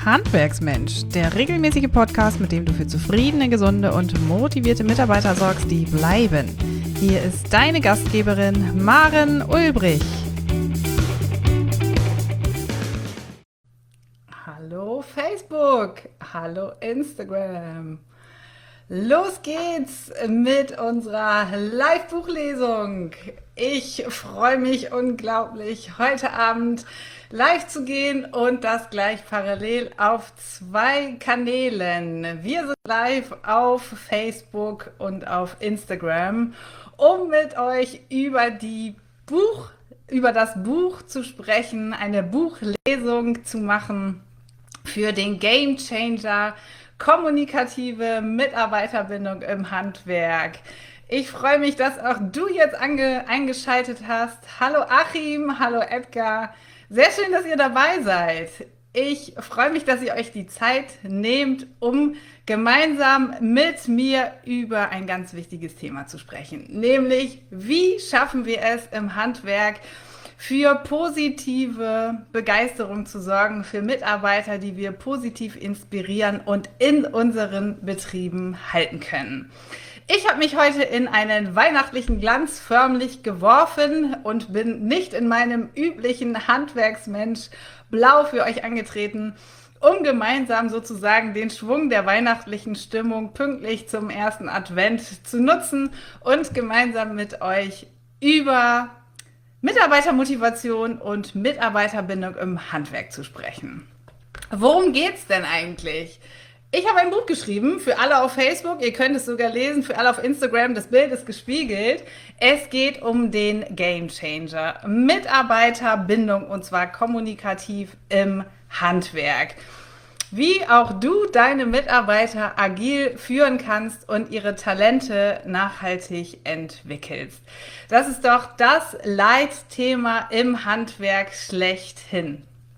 Handwerksmensch, der regelmäßige Podcast, mit dem du für zufriedene, gesunde und motivierte Mitarbeiter sorgst, die bleiben. Hier ist deine Gastgeberin Maren Ulbrich. Hallo Facebook, hallo Instagram. Los geht's mit unserer Live-Buchlesung. Ich freue mich unglaublich, heute Abend live zu gehen und das gleich parallel auf 2 Kanälen. Wir sind live auf Facebook und auf Instagram, um mit euch über das Buch zu sprechen, eine Buchlesung zu machen für den Game Changer kommunikative Mitarbeiterbindung im Handwerk. Ich freue mich, dass auch du jetzt eingeschaltet hast. Hallo Achim, hallo Edgar. Sehr schön, dass ihr dabei seid. Ich freue mich, dass ihr euch die Zeit nehmt, um gemeinsam mit mir über ein ganz wichtiges Thema zu sprechen. Nämlich, wie schaffen wir es im Handwerk, für positive Begeisterung zu sorgen, für Mitarbeiter, die wir positiv inspirieren und in unseren Betrieben halten können. Ich habe mich heute in einen weihnachtlichen Glanz förmlich geworfen und bin nicht in meinem üblichen Handwerksmensch blau für euch angetreten, um gemeinsam sozusagen den Schwung der weihnachtlichen Stimmung pünktlich zum ersten Advent zu nutzen und gemeinsam mit euch über Mitarbeitermotivation und Mitarbeiterbindung im Handwerk zu sprechen. Worum geht's denn eigentlich? Ich habe ein Buch geschrieben für alle auf Facebook, ihr könnt es sogar lesen, für alle auf Instagram, das Bild ist gespiegelt. Es geht um den Game Changer, Mitarbeiterbindung und zwar kommunikativ im Handwerk. Wie auch du deine Mitarbeiter agil führen kannst und ihre Talente nachhaltig entwickelst. Das ist doch das Leitthema im Handwerk schlechthin.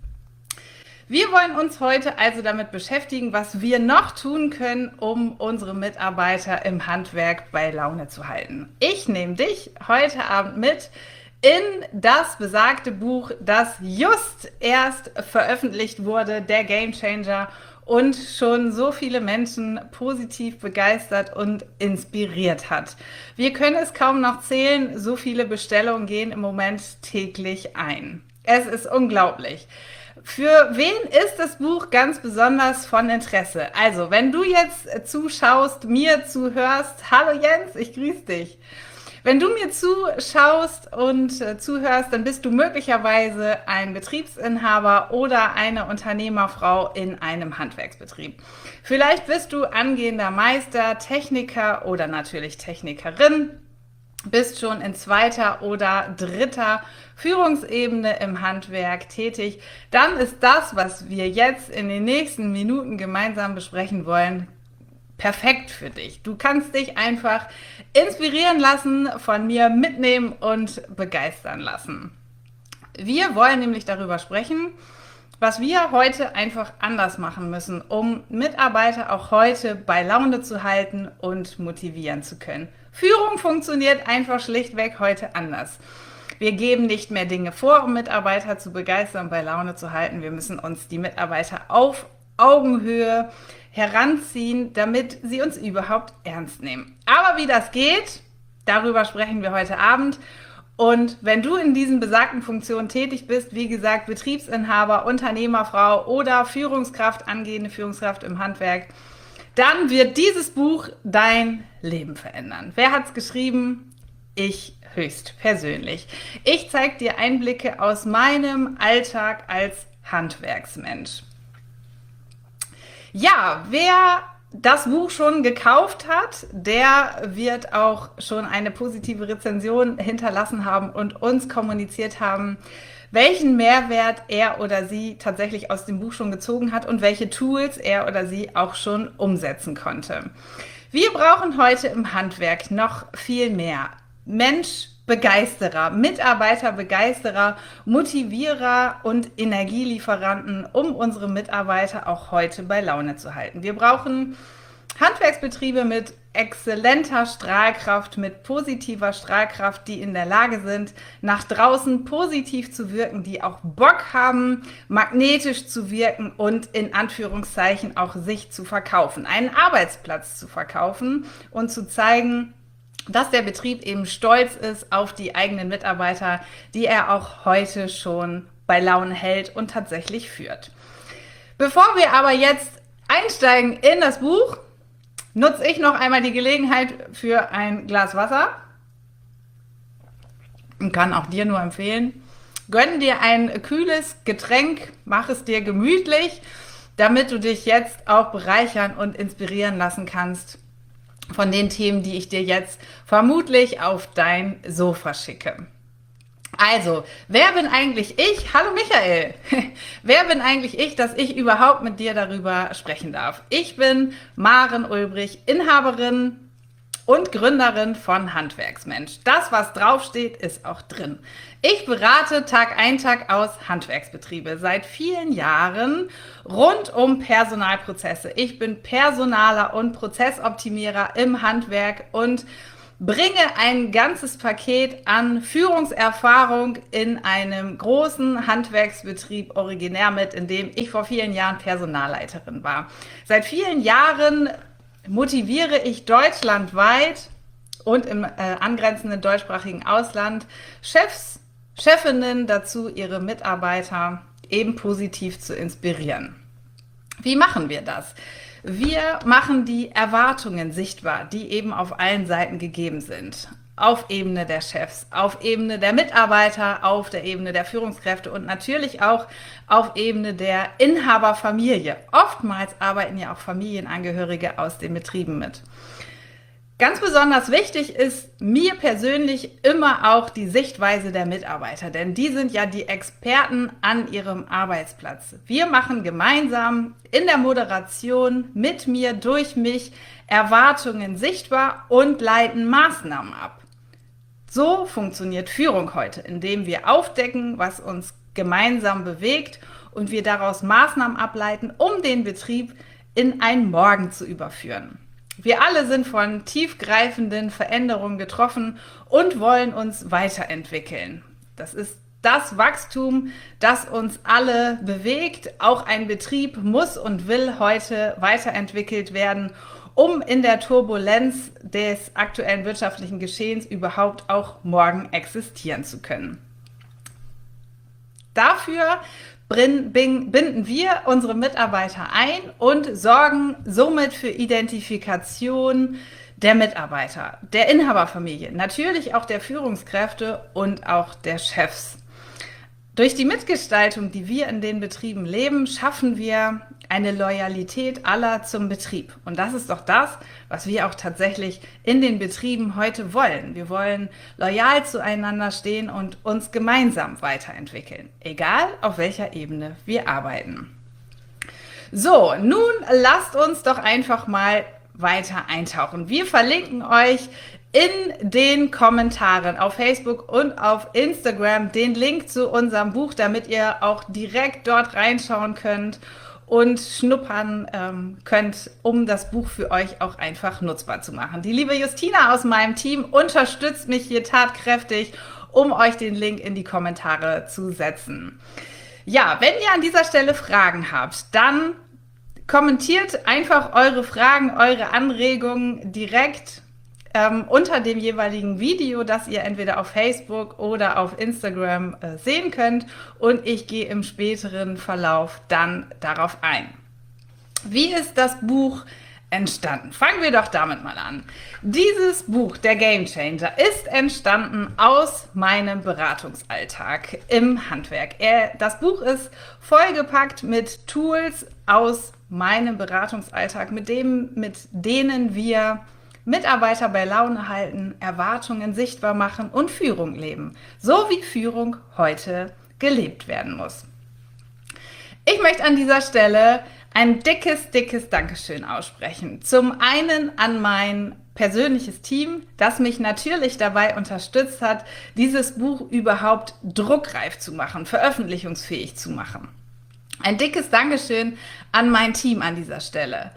Wir wollen uns heute also damit beschäftigen, was wir noch tun können, um unsere Mitarbeiter im Handwerk bei Laune zu halten. Ich nehme dich heute Abend mit in das besagte Buch, das just erst veröffentlicht wurde, der Game Changer, und schon so viele Menschen positiv begeistert und inspiriert hat. Wir können es kaum noch zählen, so viele Bestellungen gehen im Moment täglich ein. Es ist unglaublich. Für wen ist das Buch ganz besonders von Interesse? Also, wenn du jetzt zuschaust, mir zuhörst, hallo Jens, ich grüße dich. Wenn du mir zuschaust und zuhörst, dann bist du möglicherweise ein Betriebsinhaber oder eine Unternehmerfrau in einem Handwerksbetrieb. Vielleicht bist du angehender Meister, Techniker oder natürlich Technikerin, bist schon in 2. oder 3. Führungsebene im Handwerk tätig. Dann ist das, was wir jetzt in den nächsten Minuten gemeinsam besprechen wollen, perfekt für dich. Du kannst dich einfach inspirieren lassen, von mir mitnehmen und begeistern lassen. Wir wollen nämlich darüber sprechen, was wir heute einfach anders machen müssen, um Mitarbeiter auch heute bei Laune zu halten und motivieren zu können. Führung funktioniert einfach schlichtweg heute anders. Wir geben nicht mehr Dinge vor, um Mitarbeiter zu begeistern und bei Laune zu halten. Wir müssen uns die Mitarbeiter auf Augenhöhe heranziehen, damit sie uns überhaupt ernst nehmen. Aber wie das geht, darüber sprechen wir heute Abend. Und wenn du in diesen besagten Funktionen tätig bist, wie gesagt, Betriebsinhaber, Unternehmerfrau oder Führungskraft, angehende Führungskraft im Handwerk, dann wird dieses Buch dein Leben verändern. Wer hat's geschrieben? Ich höchstpersönlich. Ich zeige dir Einblicke aus meinem Alltag als Handwerksmensch. Ja, wer das Buch schon gekauft hat, der wird auch schon eine positive Rezension hinterlassen haben und uns kommuniziert haben, welchen Mehrwert er oder sie tatsächlich aus dem Buch schon gezogen hat und welche Tools er oder sie auch schon umsetzen konnte. Wir brauchen heute im Handwerk noch viel mehr Menschbegeisterer, Mitarbeiterbegeisterer, Motivierer und Energielieferanten, um unsere Mitarbeiter auch heute bei Laune zu halten. Wir brauchen Handwerksbetriebe mit exzellenter Strahlkraft, mit positiver Strahlkraft, die in der Lage sind, nach draußen positiv zu wirken, die auch Bock haben, magnetisch zu wirken und in Anführungszeichen auch sich zu verkaufen, einen Arbeitsplatz zu verkaufen und zu zeigen, dass der Betrieb eben stolz ist auf die eigenen Mitarbeiter, die er auch heute schon bei Laune hält und tatsächlich führt. Bevor wir aber jetzt einsteigen in das Buch, nutze ich noch einmal die Gelegenheit für ein Glas Wasser und kann auch dir nur empfehlen, gönn dir ein kühles Getränk, mach es dir gemütlich, damit du dich jetzt auch bereichern und inspirieren lassen kannst von den Themen, die ich dir jetzt vermutlich auf dein Sofa schicke. Also, wer bin eigentlich ich? Hallo Michael! Wer bin eigentlich ich, dass ich überhaupt mit dir darüber sprechen darf? Ich bin Maren Ulbrich, Inhaberin und Gründerin von Handwerksmensch. Das, was draufsteht, ist auch drin. Ich berate Tag ein, Tag aus Handwerksbetriebe seit vielen Jahren rund um Personalprozesse. Ich bin Personaler und Prozessoptimierer im Handwerk und bringe ein ganzes Paket an Führungserfahrung in einem großen Handwerksbetrieb originär mit, in dem ich vor vielen Jahren Personalleiterin war. Seit vielen Jahren motiviere ich deutschlandweit und im angrenzenden deutschsprachigen Ausland Chefs, Chefinnen dazu, ihre Mitarbeiter eben positiv zu inspirieren. Wie machen wir das? Wir machen die Erwartungen sichtbar, die eben auf allen Seiten gegeben sind. Auf Ebene der Chefs, auf Ebene der Mitarbeiter, auf der Ebene der Führungskräfte und natürlich auch auf Ebene der Inhaberfamilie. Oftmals arbeiten ja auch Familienangehörige aus den Betrieben mit. Ganz besonders wichtig ist mir persönlich immer auch die Sichtweise der Mitarbeiter, denn die sind ja die Experten an ihrem Arbeitsplatz. Wir machen gemeinsam in der Moderation mit mir, durch mich Erwartungen sichtbar und leiten Maßnahmen ab. So funktioniert Führung heute, indem wir aufdecken, was uns gemeinsam bewegt und wir daraus Maßnahmen ableiten, um den Betrieb in ein Morgen zu überführen. Wir alle sind von tiefgreifenden Veränderungen getroffen und wollen uns weiterentwickeln. Das ist das Wachstum, das uns alle bewegt. Auch ein Betrieb muss und will heute weiterentwickelt werden, um in der Turbulenz des aktuellen wirtschaftlichen Geschehens überhaupt auch morgen existieren zu können. Dafür binden wir unsere Mitarbeiter ein und sorgen somit für Identifikation der Mitarbeiter, der Inhaberfamilie, natürlich auch der Führungskräfte und auch der Chefs. Durch die Mitgestaltung, die wir in den Betrieben leben, schaffen wir eine Loyalität aller zum Betrieb. Und das ist doch das, was wir auch tatsächlich in den Betrieben heute wollen. Wir wollen loyal zueinander stehen und uns gemeinsam weiterentwickeln, egal auf welcher Ebene wir arbeiten. So, nun lasst uns doch einfach mal weiter eintauchen. Wir verlinken euch in den Kommentaren auf Facebook und auf Instagram den Link zu unserem Buch, damit ihr auch direkt dort reinschauen könnt und schnuppern könnt, um das Buch für euch auch einfach nutzbar zu machen. Die liebe Justina aus meinem Team unterstützt mich hier tatkräftig, um euch den Link in die Kommentare zu setzen. Ja, wenn ihr an dieser Stelle Fragen habt, dann kommentiert einfach eure Fragen, eure Anregungen direkt unter dem jeweiligen Video, das ihr entweder auf Facebook oder auf Instagram sehen könnt, und ich gehe im späteren Verlauf dann darauf ein. Wie ist das Buch entstanden? Fangen wir doch damit mal an. Dieses Buch, der Game Changer, ist entstanden aus meinem Beratungsalltag im Handwerk. Das Buch ist vollgepackt mit Tools aus meinem Beratungsalltag, mit denen wir Mitarbeiter bei Laune halten, Erwartungen sichtbar machen und Führung leben. So wie Führung heute gelebt werden muss. Ich möchte an dieser Stelle ein dickes Dankeschön aussprechen. Zum einen an mein persönliches Team, das mich natürlich dabei unterstützt hat, dieses Buch überhaupt druckreif zu machen, veröffentlichungsfähig zu machen. Ein dickes Dankeschön an mein Team an dieser Stelle.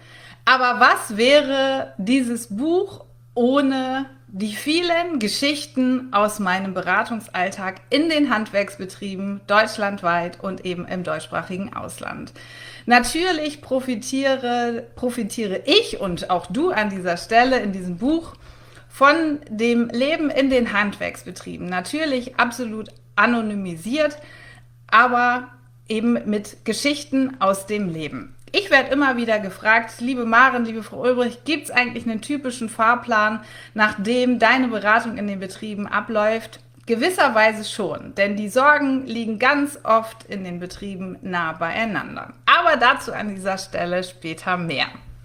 Aber was wäre dieses Buch ohne die vielen Geschichten aus meinem Beratungsalltag in den Handwerksbetrieben deutschlandweit und eben im deutschsprachigen Ausland? Natürlich profitiere ich und auch du an dieser Stelle in diesem Buch von dem Leben in den Handwerksbetrieben. Natürlich absolut anonymisiert, aber eben mit Geschichten aus dem Leben. Ich werde immer wieder gefragt, liebe Maren, liebe Frau Ulbrich, gibt es eigentlich einen typischen Fahrplan, nach dem deine Beratung in den Betrieben abläuft? Gewisserweise schon, denn die Sorgen liegen ganz oft in den Betrieben nah beieinander. Aber dazu an dieser Stelle später mehr.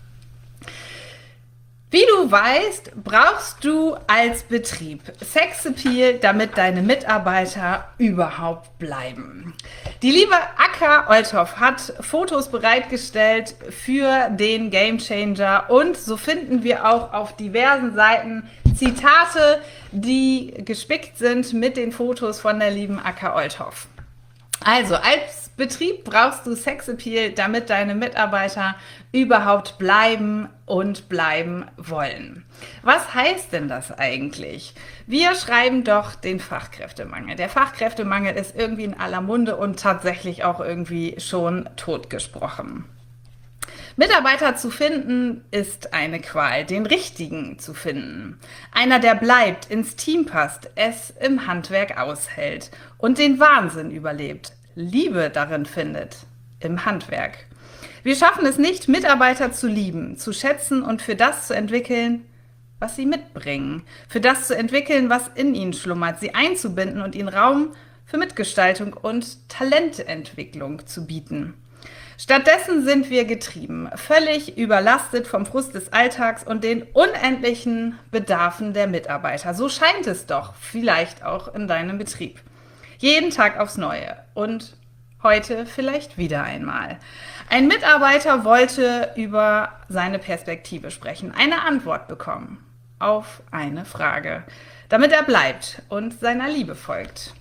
Wie du weißt, brauchst du als Betrieb Sexappeal, damit deine Mitarbeiter überhaupt bleiben. Die liebe Akka Olthoff hat Fotos bereitgestellt für den Gamechanger und so finden wir auch auf diversen Seiten Zitate, die gespickt sind mit den Fotos von der lieben Akka Olthoff. Also, als Betrieb brauchst du Sexappeal, damit deine Mitarbeiter überhaupt bleiben und bleiben wollen. Was heißt denn das eigentlich? Wir schreiben doch den Fachkräftemangel. Der Fachkräftemangel ist irgendwie in aller Munde und tatsächlich auch irgendwie schon totgesprochen. Mitarbeiter zu finden ist eine Qual, den richtigen zu finden. Einer, der bleibt, ins Team passt, es im Handwerk aushält und den Wahnsinn überlebt, Liebe darin findet, im Handwerk. Wir schaffen es nicht, Mitarbeiter zu lieben, zu schätzen und für das zu entwickeln, was sie mitbringen, für das zu entwickeln, was in ihnen schlummert, sie einzubinden und ihnen Raum für Mitgestaltung und Talententwicklung zu bieten. Stattdessen sind wir getrieben, völlig überlastet vom Frust des Alltags und den unendlichen Bedarfen der Mitarbeiter. So scheint es doch vielleicht auch in deinem Betrieb. Jeden Tag aufs Neue und heute vielleicht wieder einmal. Ein Mitarbeiter wollte über seine Perspektive sprechen, eine Antwort bekommen auf eine Frage, damit er bleibt und seiner Liebe folgt.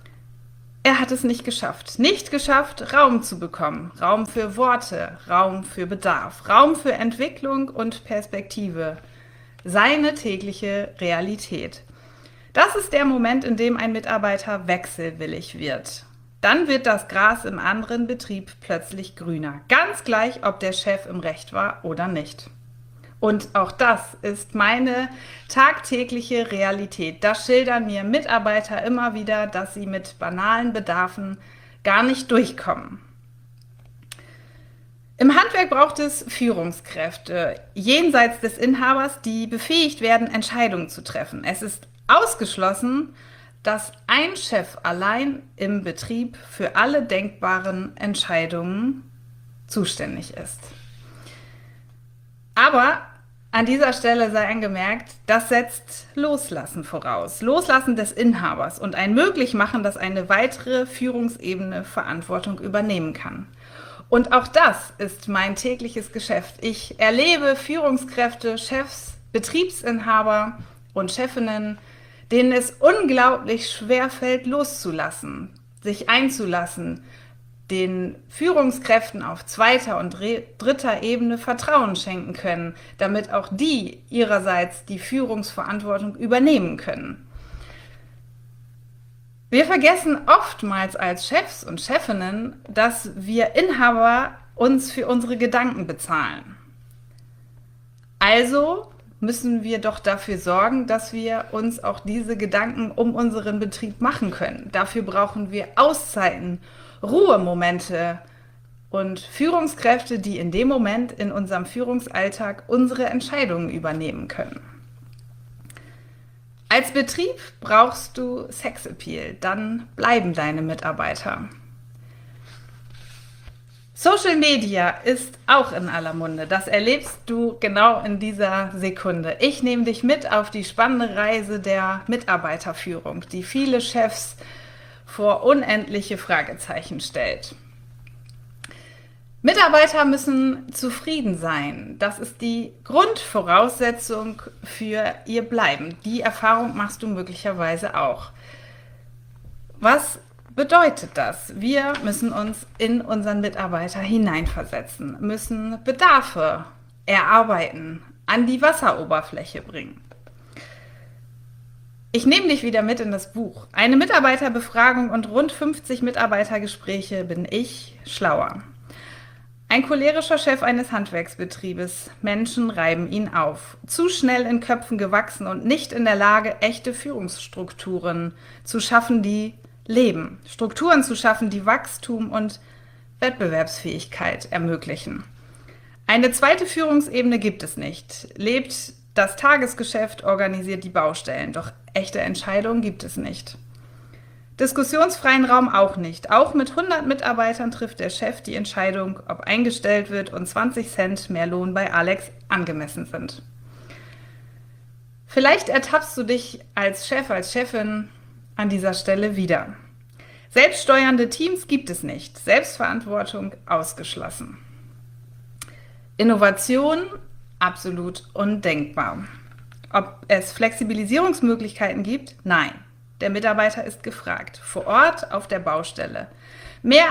Er hat es nicht geschafft, Raum zu bekommen. Raum für Worte, Raum für Bedarf, Raum für Entwicklung und Perspektive. Seine tägliche Realität. Das ist der Moment, in dem ein Mitarbeiter wechselwillig wird. Dann wird das Gras im anderen Betrieb plötzlich grüner. Ganz gleich, ob der Chef im Recht war oder nicht. Und auch das ist meine tagtägliche Realität. Das schildern mir Mitarbeiter immer wieder, dass sie mit banalen Bedarfen gar nicht durchkommen. Im Handwerk braucht es Führungskräfte, jenseits des Inhabers, die befähigt werden, Entscheidungen zu treffen. Es ist ausgeschlossen, dass ein Chef allein im Betrieb für alle denkbaren Entscheidungen zuständig ist. Aber an dieser Stelle sei angemerkt, das setzt Loslassen voraus. Loslassen des Inhabers und ein Möglichmachen, dass eine weitere Führungsebene Verantwortung übernehmen kann. Und auch das ist mein tägliches Geschäft. Ich erlebe Führungskräfte, Chefs, Betriebsinhaber und Chefinnen, denen es unglaublich schwer fällt, loszulassen, sich einzulassen, den Führungskräften auf zweiter und dritter Ebene Vertrauen schenken können, damit auch die ihrerseits die Führungsverantwortung übernehmen können. Wir vergessen oftmals als Chefs und Chefinnen, dass wir Inhaber uns für unsere Gedanken bezahlen. Also müssen wir doch dafür sorgen, dass wir uns auch diese Gedanken um unseren Betrieb machen können. Dafür brauchen wir Auszeiten, Ruhemomente und Führungskräfte, die in dem Moment in unserem Führungsalltag unsere Entscheidungen übernehmen können. Als Betrieb brauchst du Sexappeal, dann bleiben deine Mitarbeiter. Social Media ist auch in aller Munde. Das erlebst du genau in dieser Sekunde. Ich nehme dich mit auf die spannende Reise der Mitarbeiterführung, die viele Chefs vor unendliche Fragezeichen stellt. Mitarbeiter müssen zufrieden sein. Das ist die Grundvoraussetzung für ihr Bleiben. Die Erfahrung machst du möglicherweise auch. Was bedeutet das? Wir müssen uns in unseren Mitarbeiter hineinversetzen, müssen Bedarfe erarbeiten, an die Wasseroberfläche bringen. Ich nehme dich wieder mit in das Buch. Eine Mitarbeiterbefragung und rund 50 Mitarbeitergespräche, bin ich schlauer. Ein cholerischer Chef eines Handwerksbetriebes. Menschen reiben ihn auf. Zu schnell in Köpfen gewachsen und nicht in der Lage, echte Führungsstrukturen zu schaffen, die leben. Strukturen zu schaffen, die Wachstum und Wettbewerbsfähigkeit ermöglichen. Eine zweite Führungsebene gibt es nicht. Lebt das Tagesgeschäft, organisiert die Baustellen. Doch echte Entscheidungen gibt es nicht. Diskussionsfreien Raum auch nicht. Auch mit 100 Mitarbeitern trifft der Chef die Entscheidung, ob eingestellt wird und 20 Cent mehr Lohn bei Alex angemessen sind. Vielleicht ertappst du dich als Chef, als Chefin an dieser Stelle wieder. Selbststeuernde Teams gibt es nicht. Selbstverantwortung ausgeschlossen. Innovation absolut undenkbar. Ob es Flexibilisierungsmöglichkeiten gibt? Nein. Der Mitarbeiter ist gefragt. Vor Ort auf der Baustelle. Mehr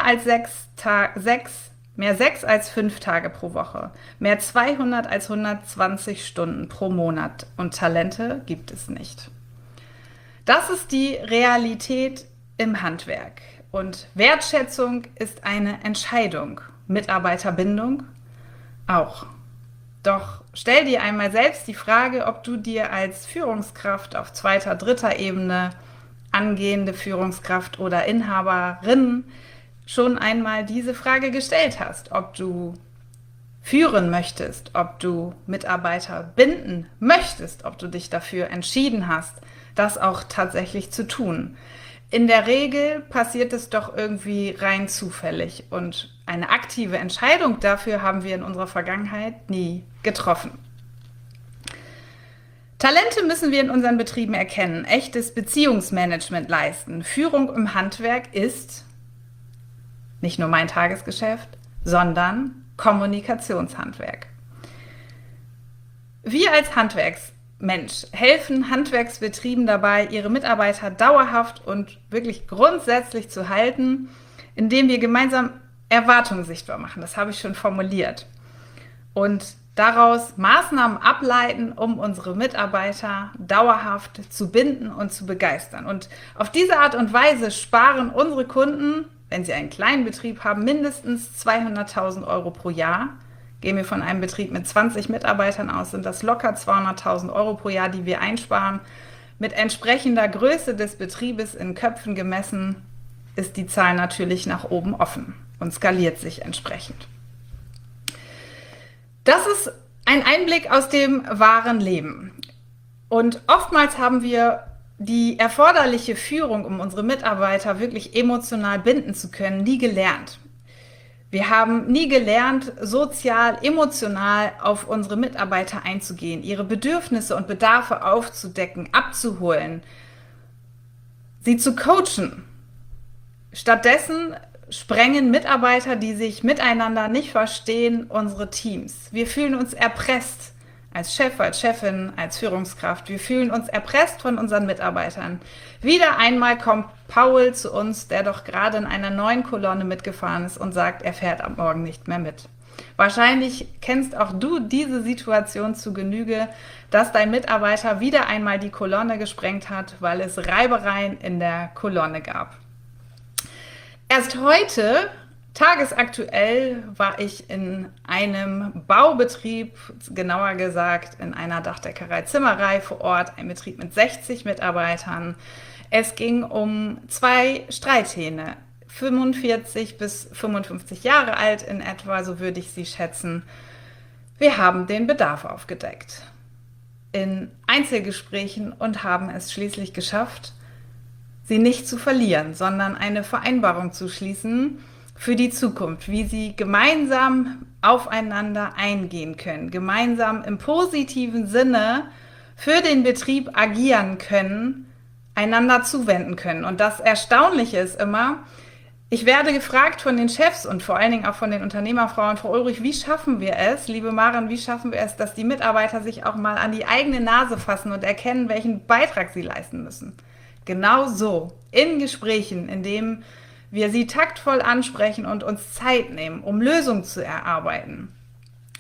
6 als 5 Tage pro Woche. Mehr 200 als 120 Stunden pro Monat. Und Talente gibt es nicht. Das ist die Realität im Handwerk. Und Wertschätzung ist eine Entscheidung. Mitarbeiterbindung auch. Doch stell dir einmal selbst die Frage, ob du dir als Führungskraft auf 2., 3. Ebene, angehende Führungskraft oder Inhaberin, schon einmal diese Frage gestellt hast. Ob du führen möchtest, ob du Mitarbeiter binden möchtest, ob du dich dafür entschieden hast, das auch tatsächlich zu tun. In der Regel passiert es doch irgendwie rein zufällig und eine aktive Entscheidung dafür haben wir in unserer Vergangenheit nie getroffen. Talente müssen wir in unseren Betrieben erkennen, echtes Beziehungsmanagement leisten. Führung im Handwerk ist nicht nur mein Tagesgeschäft, sondern Kommunikationshandwerk. Wir als Handwerksmensch helfen Handwerksbetrieben dabei, ihre Mitarbeiter dauerhaft und wirklich grundsätzlich zu halten, indem wir gemeinsam Erwartungen sichtbar machen. Das habe ich schon formuliert. Und daraus Maßnahmen ableiten, um unsere Mitarbeiter dauerhaft zu binden und zu begeistern. Und auf diese Art und Weise sparen unsere Kunden, wenn sie einen kleinen Betrieb haben, mindestens 200.000 Euro pro Jahr. Gehen wir von einem Betrieb mit 20 Mitarbeitern aus, sind das locker 200.000 Euro pro Jahr, die wir einsparen. Mit entsprechender Größe des Betriebes in Köpfen gemessen ist die Zahl natürlich nach oben offen und skaliert sich entsprechend. Das ist ein Einblick aus dem wahren Leben. Und oftmals haben wir die erforderliche Führung, um unsere Mitarbeiter wirklich emotional binden zu können, nie gelernt. Wir haben nie gelernt, sozial, emotional auf unsere Mitarbeiter einzugehen, ihre Bedürfnisse und Bedarfe aufzudecken, abzuholen, sie zu coachen. Stattdessen sprengen Mitarbeiter, die sich miteinander nicht verstehen, unsere Teams. Wir fühlen uns erpresst als Chef, als Chefin, als Führungskraft. Wir fühlen uns erpresst von unseren Mitarbeitern. Wieder einmal kommt Paul zu uns, der doch gerade in einer neuen Kolonne mitgefahren ist und sagt, er fährt ab morgen nicht mehr mit. Wahrscheinlich kennst auch du diese Situation zu Genüge, dass dein Mitarbeiter wieder einmal die Kolonne gesprengt hat, weil es Reibereien in der Kolonne gab. Erst heute, tagesaktuell, war ich in einem Baubetrieb, genauer gesagt in einer Dachdeckerei, Zimmerei vor Ort, ein Betrieb mit 60 Mitarbeitern. Es ging um 2 Streithähne, 45 bis 55 Jahre alt in etwa, so würde ich sie schätzen. Wir haben den Bedarf aufgedeckt in Einzelgesprächen und haben es schließlich geschafft, sie nicht zu verlieren, sondern eine Vereinbarung zu schließen für die Zukunft, wie sie gemeinsam aufeinander eingehen können, gemeinsam im positiven Sinne für den Betrieb agieren können, einander zuwenden können. Und das Erstaunliche ist immer, ich werde gefragt von den Chefs und vor allen Dingen auch von den Unternehmerfrauen, Frau Ulrich, wie schaffen wir es, liebe Maren, wie schaffen wir es, dass die Mitarbeiter sich auch mal an die eigene Nase fassen und erkennen, welchen Beitrag sie leisten müssen? Genau so, in Gesprächen, in denen wir sie taktvoll ansprechen und uns Zeit nehmen, um Lösungen zu erarbeiten.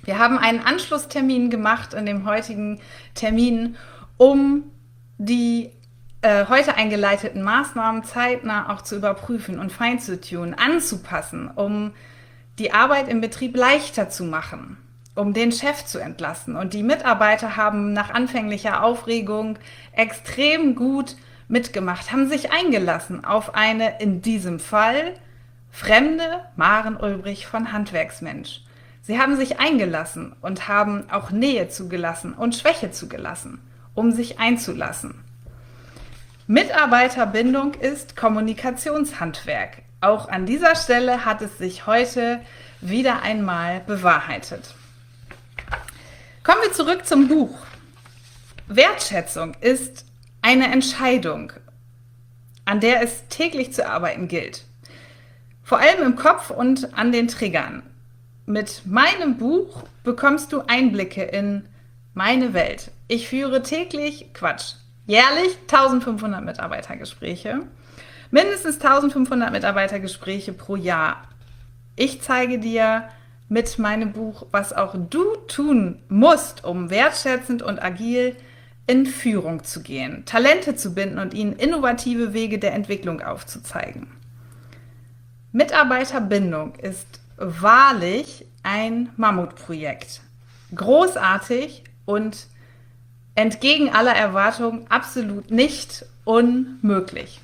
Wir haben einen Anschlusstermin gemacht in dem heutigen Termin, um die heute eingeleiteten Maßnahmen zeitnah auch zu überprüfen und feinzutunen, anzupassen, um die Arbeit im Betrieb leichter zu machen, um den Chef zu entlasten. Und die Mitarbeiter haben nach anfänglicher Aufregung extrem gut mitgemacht, haben sich eingelassen auf eine, in diesem Fall, fremde Maren Ulbrich von Handwerksmensch. Sie haben sich eingelassen und haben auch Nähe zugelassen und Schwäche zugelassen, um sich einzulassen. Mitarbeiterbindung ist Kommunikationshandwerk. Auch an dieser Stelle hat es sich heute wieder einmal bewahrheitet. Kommen wir zurück zum Buch. Wertschätzung ist eine Entscheidung, an der es täglich zu arbeiten gilt. Vor allem im Kopf und an den Triggern. Mit meinem Buch bekommst du Einblicke in meine Welt. Ich führe jährlich 1500 Mitarbeitergespräche. Mindestens 1500 Mitarbeitergespräche pro Jahr. Ich zeige dir mit meinem Buch, was auch du tun musst, um wertschätzend und agil in Führung zu gehen, Talente zu binden und ihnen innovative Wege der Entwicklung aufzuzeigen. Mitarbeiterbindung ist wahrlich ein Mammutprojekt. Großartig und entgegen aller Erwartungen absolut nicht unmöglich.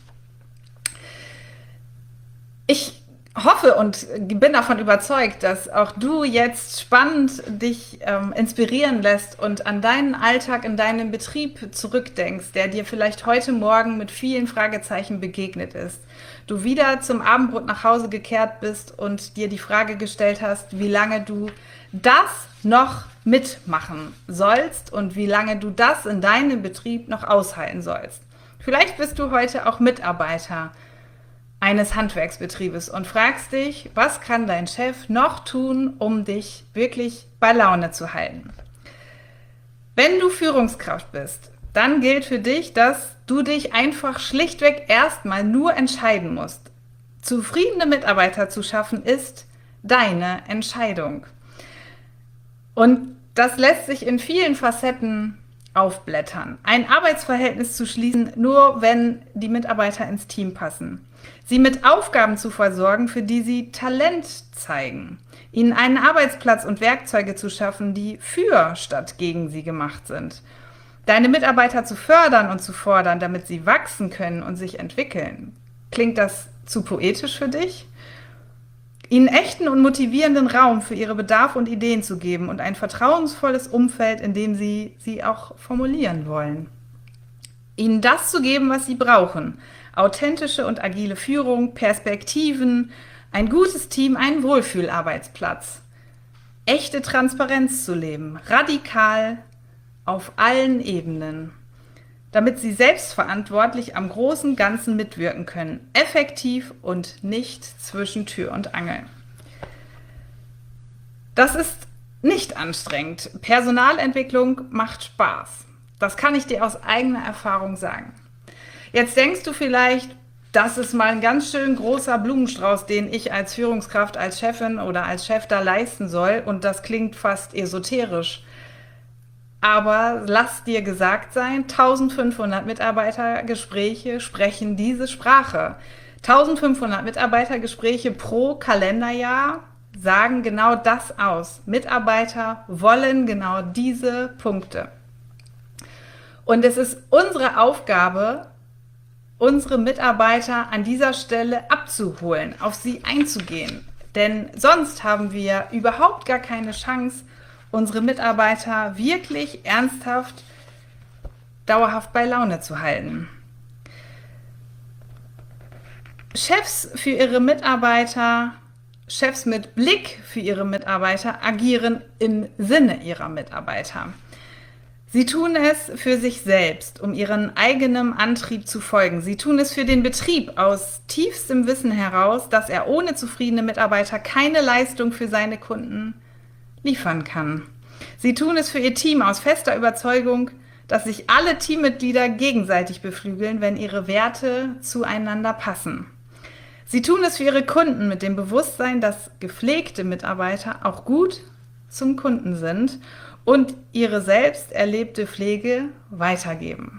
Ich hoffe und bin davon überzeugt, dass auch du jetzt spannend dich inspirieren lässt und an deinen Alltag in deinem Betrieb zurückdenkst, der dir vielleicht heute Morgen mit vielen Fragezeichen begegnet ist. Du wieder zum Abendbrot nach Hause gekehrt bist und dir die Frage gestellt hast, wie lange du das noch mitmachen sollst und wie lange du das in deinem Betrieb noch aushalten sollst. Vielleicht bist du heute auch Mitarbeiter eines Handwerksbetriebes und fragst dich, was kann dein Chef noch tun, um dich wirklich bei Laune zu halten? Wenn du Führungskraft bist, dann gilt für dich, dass du dich einfach schlichtweg erstmal nur entscheiden musst. Zufriedene Mitarbeiter zu schaffen ist deine Entscheidung. Und das lässt sich in vielen Facetten aufblättern. Ein Arbeitsverhältnis zu schließen, nur wenn die Mitarbeiter ins Team passen. Sie mit Aufgaben zu versorgen, für die sie Talent zeigen. Ihnen einen Arbeitsplatz und Werkzeuge zu schaffen, die für statt gegen sie gemacht sind. Deine Mitarbeiter zu fördern und zu fordern, damit sie wachsen können und sich entwickeln. Klingt das zu poetisch für dich? Ihnen echten und motivierenden Raum für ihre Bedarfe und Ideen zu geben und ein vertrauensvolles Umfeld, in dem sie auch formulieren wollen. Ihnen das zu geben, was sie brauchen. Authentische und agile Führung, Perspektiven, ein gutes Team, einen Wohlfühlarbeitsplatz. Echte Transparenz zu leben, radikal auf allen Ebenen, damit sie selbstverantwortlich am großen Ganzen mitwirken können, effektiv und nicht zwischen Tür und Angel. Das ist nicht anstrengend. Personalentwicklung macht Spaß. Das kann ich dir aus eigener Erfahrung sagen. Jetzt denkst du vielleicht, das ist mal ein ganz schön großer Blumenstrauß, den ich als Führungskraft, als Chefin oder als Chef da leisten soll, und das klingt fast esoterisch. Aber lass dir gesagt sein, 1500 Mitarbeitergespräche sprechen diese Sprache. 1500 Mitarbeitergespräche pro Kalenderjahr sagen genau das aus. Mitarbeiter wollen genau diese Punkte. Und es ist unsere Aufgabe, unsere Mitarbeiter an dieser Stelle abzuholen, auf sie einzugehen. Denn sonst haben wir überhaupt gar keine Chance, unsere Mitarbeiter wirklich ernsthaft, dauerhaft bei Laune zu halten. Chefs für ihre Mitarbeiter, Chefs mit Blick für ihre Mitarbeiter agieren im Sinne ihrer Mitarbeiter. Sie tun es für sich selbst, um ihrem eigenen Antrieb zu folgen. Sie tun es für den Betrieb aus tiefstem Wissen heraus, dass er ohne zufriedene Mitarbeiter keine Leistung für seine Kunden liefern kann. Sie tun es für ihr Team aus fester Überzeugung, dass sich alle Teammitglieder gegenseitig beflügeln, wenn ihre Werte zueinander passen. Sie tun es für ihre Kunden mit dem Bewusstsein, dass gepflegte Mitarbeiter auch gut zum Kunden sind und ihre selbst erlebte Pflege weitergeben.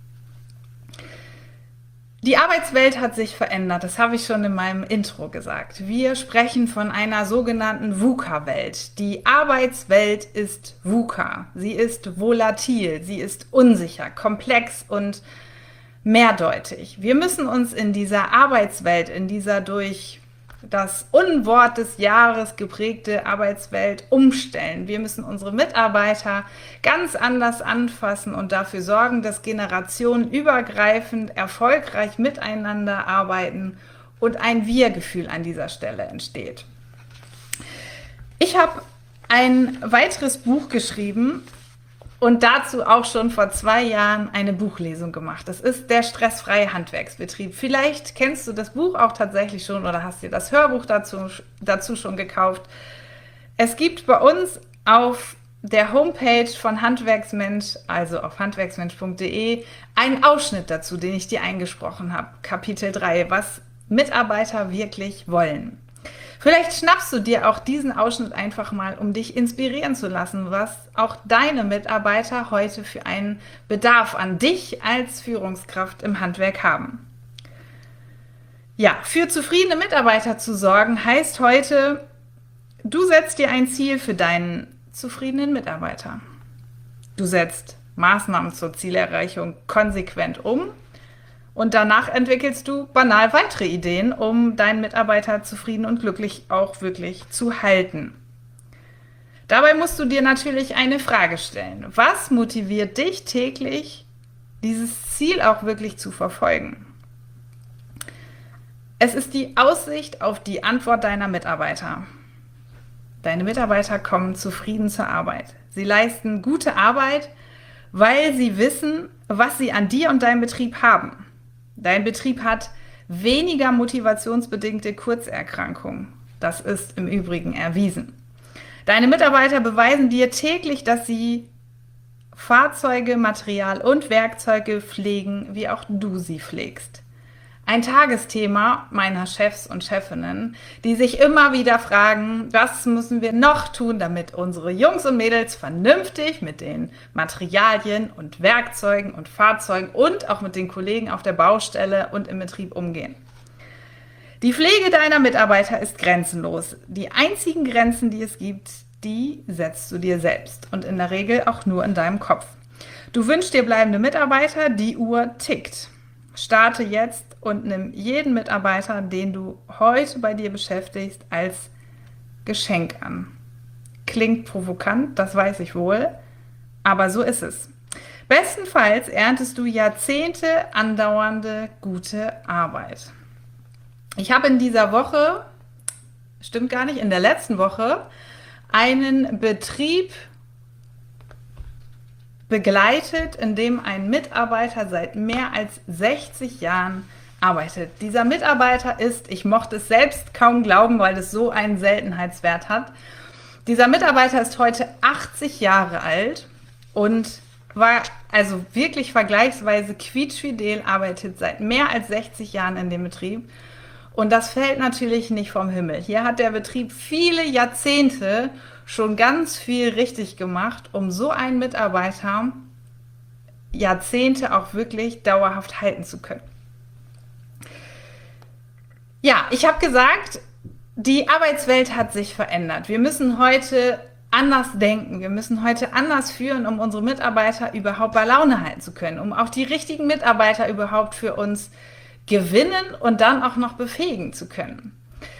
Die Arbeitswelt hat sich verändert, das habe ich schon in meinem Intro gesagt. Wir sprechen von einer sogenannten VUCA-Welt. Die Arbeitswelt ist VUCA. Sie ist volatil, sie ist unsicher, komplex und mehrdeutig. Wir müssen uns in dieser Arbeitswelt, in dieser durch das Unwort des Jahres geprägte Arbeitswelt umstellen. Wir müssen unsere Mitarbeiter ganz anders anfassen und dafür sorgen, dass generationenübergreifend erfolgreich miteinander arbeiten und ein Wir-Gefühl an dieser Stelle entsteht. Ich habe ein weiteres Buch geschrieben und dazu auch schon vor 2 Jahren eine Buchlesung gemacht. Das ist der stressfreie Handwerksbetrieb. Vielleicht kennst du das Buch auch tatsächlich schon oder hast dir das Hörbuch dazu schon gekauft. Es gibt bei uns auf der Homepage von Handwerksmensch, also auf handwerksmensch.de, einen Ausschnitt dazu, den ich dir eingesprochen habe. Kapitel 3, was Mitarbeiter wirklich wollen. Vielleicht schnappst du dir auch diesen Ausschnitt einfach mal, um dich inspirieren zu lassen, was auch deine Mitarbeiter heute für einen Bedarf an dich als Führungskraft im Handwerk haben. Ja, für zufriedene Mitarbeiter zu sorgen, heißt heute, du setzt dir ein Ziel für deinen zufriedenen Mitarbeiter. Du setzt Maßnahmen zur Zielerreichung konsequent um. Und danach entwickelst du banal weitere Ideen, um deinen Mitarbeiter zufrieden und glücklich auch wirklich zu halten. Dabei musst du dir natürlich eine Frage stellen. Was motiviert dich täglich, dieses Ziel auch wirklich zu verfolgen? Es ist die Aussicht auf die Antwort deiner Mitarbeiter. Deine Mitarbeiter kommen zufrieden zur Arbeit. Sie leisten gute Arbeit, weil sie wissen, was sie an dir und deinem Betrieb haben. Dein Betrieb hat weniger motivationsbedingte Kurzerkrankungen. Das ist im Übrigen erwiesen. Deine Mitarbeiter beweisen dir täglich, dass sie Fahrzeuge, Material und Werkzeuge pflegen, wie auch du sie pflegst. Ein Tagesthema meiner Chefs und Chefinnen, die sich immer wieder fragen, was müssen wir noch tun, damit unsere Jungs und Mädels vernünftig mit den Materialien und Werkzeugen und Fahrzeugen und auch mit den Kollegen auf der Baustelle und im Betrieb umgehen. Die Pflege deiner Mitarbeiter ist grenzenlos. Die einzigen Grenzen, die es gibt, die setzt du dir selbst und in der Regel auch nur in deinem Kopf. Du wünschst dir bleibende Mitarbeiter, die Uhr tickt. Starte jetzt und nimm jeden Mitarbeiter, den du heute bei dir beschäftigst, als Geschenk an. Klingt provokant, das weiß ich wohl, aber so ist es. Bestenfalls erntest du Jahrzehnte andauernde gute Arbeit. Ich habe in dieser Woche, stimmt gar nicht, in der letzten Woche, einen Betrieb begleitet, in dem ein Mitarbeiter seit mehr als 60 Jahren arbeitet. Dieser Mitarbeiter ist, ich mochte es selbst kaum glauben, weil es so einen Seltenheitswert hat. Dieser Mitarbeiter ist heute 80 Jahre alt und war also wirklich vergleichsweise quietschfidel, arbeitet seit mehr als 60 Jahren in dem Betrieb. Und das fällt natürlich nicht vom Himmel. Hier hat der Betrieb viele Jahrzehnte schon ganz viel richtig gemacht, um so einen Mitarbeiter Jahrzehnte auch wirklich dauerhaft halten zu können. Ja, ich habe gesagt, die Arbeitswelt hat sich verändert. Wir müssen heute anders denken. Wir müssen heute anders führen, um unsere Mitarbeiter überhaupt bei Laune halten zu können, um auch die richtigen Mitarbeiter überhaupt für uns gewinnen und dann auch noch befähigen zu können.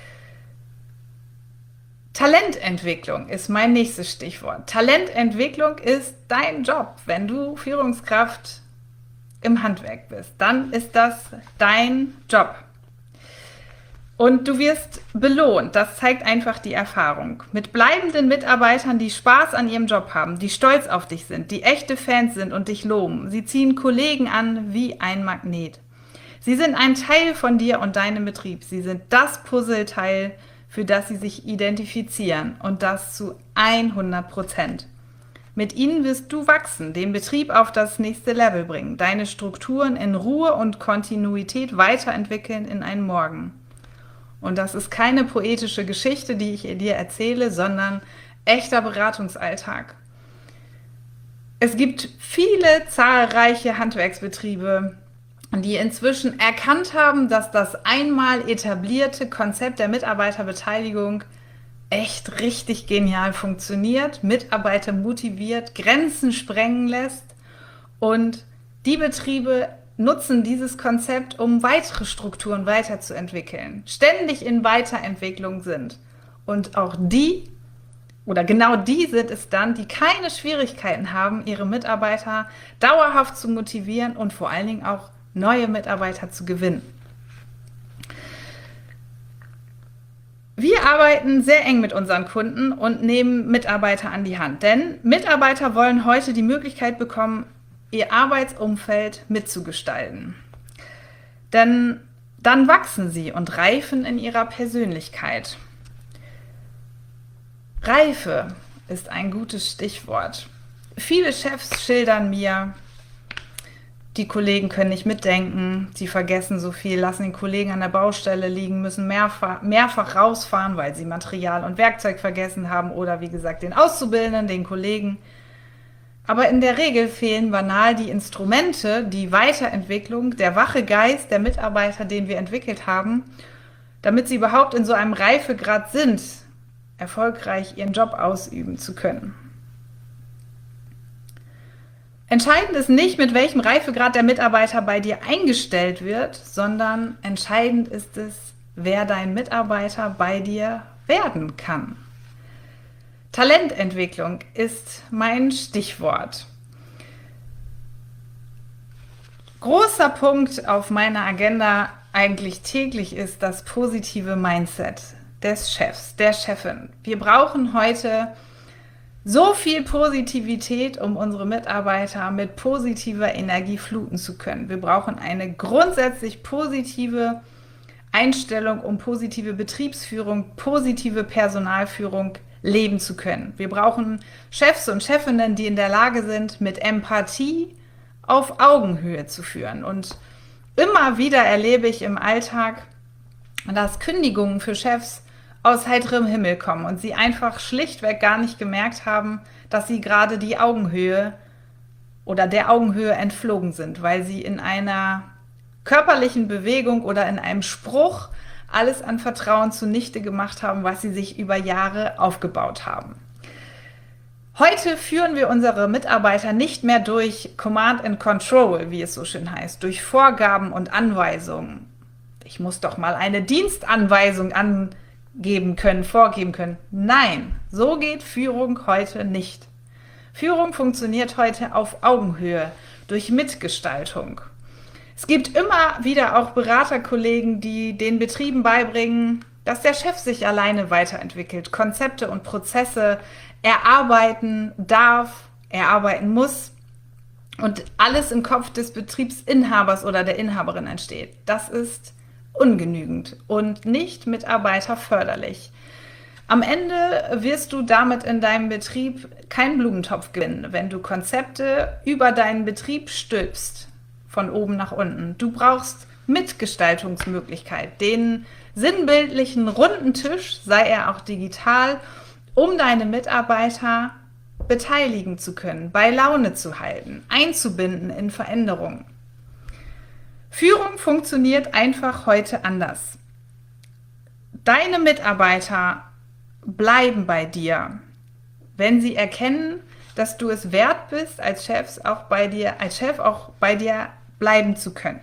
Talententwicklung ist mein nächstes Stichwort. Talententwicklung ist dein Job. Wenn du Führungskraft im Handwerk bist, dann ist das dein Job. Und du wirst belohnt. Das zeigt einfach die Erfahrung. Mit bleibenden Mitarbeitern, die Spaß an ihrem Job haben, die stolz auf dich sind, die echte Fans sind und dich loben. Sie ziehen Kollegen an wie ein Magnet. Sie sind ein Teil von dir und deinem Betrieb. Sie sind das Puzzleteil, für das sie sich identifizieren und das zu 100%. Mit ihnen wirst du wachsen, den Betrieb auf das nächste Level bringen, deine Strukturen in Ruhe und Kontinuität weiterentwickeln in einen Morgen. Und das ist keine poetische Geschichte, die ich dir erzähle, sondern echter Beratungsalltag. Es gibt viele zahlreiche Handwerksbetriebe, die inzwischen erkannt haben, dass das einmal etablierte Konzept der Mitarbeiterbeteiligung echt richtig genial funktioniert, Mitarbeiter motiviert, Grenzen sprengen lässt, und die Betriebe nutzen dieses Konzept, um weitere Strukturen weiterzuentwickeln, ständig in Weiterentwicklung sind. Und auch die, oder genau die sind es dann, die keine Schwierigkeiten haben, ihre Mitarbeiter dauerhaft zu motivieren und vor allen Dingen auch neue Mitarbeiter zu gewinnen. Wir arbeiten sehr eng mit unseren Kunden und nehmen Mitarbeiter an die Hand, denn Mitarbeiter wollen heute die Möglichkeit bekommen, ihr Arbeitsumfeld mitzugestalten. Denn dann wachsen sie und reifen in ihrer Persönlichkeit. Reife ist ein gutes Stichwort. Viele Chefs schildern mir, die Kollegen können nicht mitdenken, sie vergessen so viel, lassen den Kollegen an der Baustelle liegen, müssen mehrfach rausfahren, weil sie Material und Werkzeug vergessen haben oder wie gesagt den Auszubildenden, den Kollegen. Aber in der Regel fehlen banal die Instrumente, die Weiterentwicklung, der wache Geist der Mitarbeiter, den wir entwickelt haben, damit sie überhaupt in so einem Reifegrad sind, erfolgreich ihren Job ausüben zu können. Entscheidend ist nicht, mit welchem Reifegrad der Mitarbeiter bei dir eingestellt wird, sondern entscheidend ist es, wer dein Mitarbeiter bei dir werden kann. Talententwicklung ist mein Stichwort. Großer Punkt auf meiner Agenda eigentlich täglich ist das positive Mindset des Chefs, der Chefin. Wir brauchen heute so viel Positivität, um unsere Mitarbeiter mit positiver Energie fluten zu können. Wir brauchen eine grundsätzlich positive Einstellung, um positive Betriebsführung, positive Personalführung leben zu können. Wir brauchen Chefs und Chefinnen, die in der Lage sind, mit Empathie auf Augenhöhe zu führen. Und immer wieder erlebe ich im Alltag, dass Kündigungen für Chefs aus heiterem Himmel kommen und sie einfach schlichtweg gar nicht gemerkt haben, dass sie gerade die Augenhöhe oder der Augenhöhe entflogen sind, weil sie in einer körperlichen Bewegung oder in einem Spruch alles an Vertrauen zunichte gemacht haben, was sie sich über Jahre aufgebaut haben. Heute führen wir unsere Mitarbeiter nicht mehr durch Command and Control, wie es so schön heißt, durch Vorgaben und Anweisungen. Ich muss doch mal eine Dienstanweisung vorgeben können. Nein, so geht Führung heute nicht. Führung funktioniert heute auf Augenhöhe, durch Mitgestaltung. Es gibt immer wieder auch Beraterkollegen, die den Betrieben beibringen, dass der Chef sich alleine weiterentwickelt, Konzepte und Prozesse erarbeiten darf, erarbeiten muss und alles im Kopf des Betriebsinhabers oder der Inhaberin entsteht. Das ist ungenügend und nicht mitarbeiterförderlich. Am Ende wirst du damit in deinem Betrieb keinen Blumentopf gewinnen, wenn du Konzepte über deinen Betrieb stülpst, von oben nach unten. Du brauchst Mitgestaltungsmöglichkeit, den sinnbildlichen runden Tisch, sei er auch digital, um deine Mitarbeiter beteiligen zu können, bei Laune zu halten, einzubinden in Veränderungen. Führung funktioniert einfach heute anders. Deine Mitarbeiter bleiben bei dir, wenn sie erkennen, dass du es wert bist, als Chef auch bei dir bleiben zu können.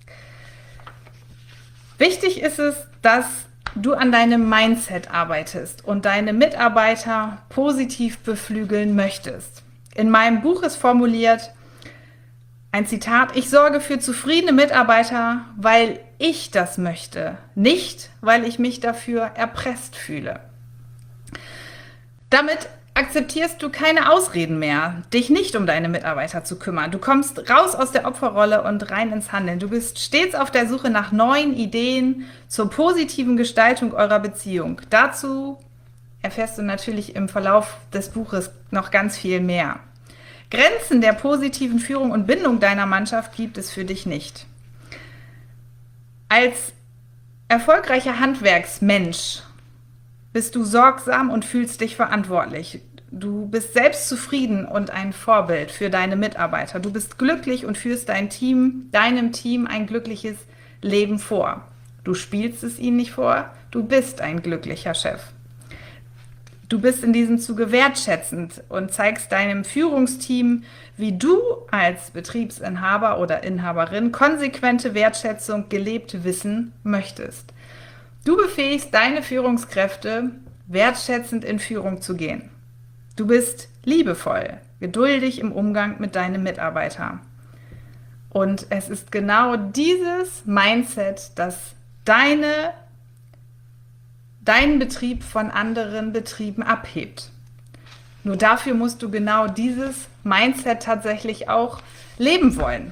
Wichtig ist es, dass du an deinem Mindset arbeitest und deine Mitarbeiter positiv beflügeln möchtest. In meinem Buch ist formuliert ein Zitat: Ich sorge für zufriedene Mitarbeiter, weil ich das möchte, nicht weil ich mich dafür erpresst fühle. Damit akzeptierst du keine Ausreden mehr, dich nicht um deine Mitarbeiter zu kümmern. Du kommst raus aus der Opferrolle und rein ins Handeln. Du bist stets auf der Suche nach neuen Ideen zur positiven Gestaltung eurer Beziehung. Dazu erfährst du natürlich im Verlauf des Buches noch ganz viel mehr. Grenzen der positiven Führung und Bindung deiner Mannschaft gibt es für dich nicht. Als erfolgreicher Handwerksmensch bist du sorgsam und fühlst dich verantwortlich. Du bist selbstzufrieden und ein Vorbild für deine Mitarbeiter. Du bist glücklich und führst deinem Team ein glückliches Leben vor. Du spielst es ihnen nicht vor, du bist ein glücklicher Chef. Du bist in diesem Zuge wertschätzend und zeigst deinem Führungsteam, wie du als Betriebsinhaber oder Inhaberin konsequente Wertschätzung gelebt wissen möchtest. Du befähigst deine Führungskräfte, wertschätzend in Führung zu gehen. Du bist liebevoll, geduldig im Umgang mit deinen Mitarbeitern. Und es ist genau dieses Mindset, das deinen Betrieb von anderen Betrieben abhebt. Nur dafür musst du genau dieses Mindset tatsächlich auch leben wollen.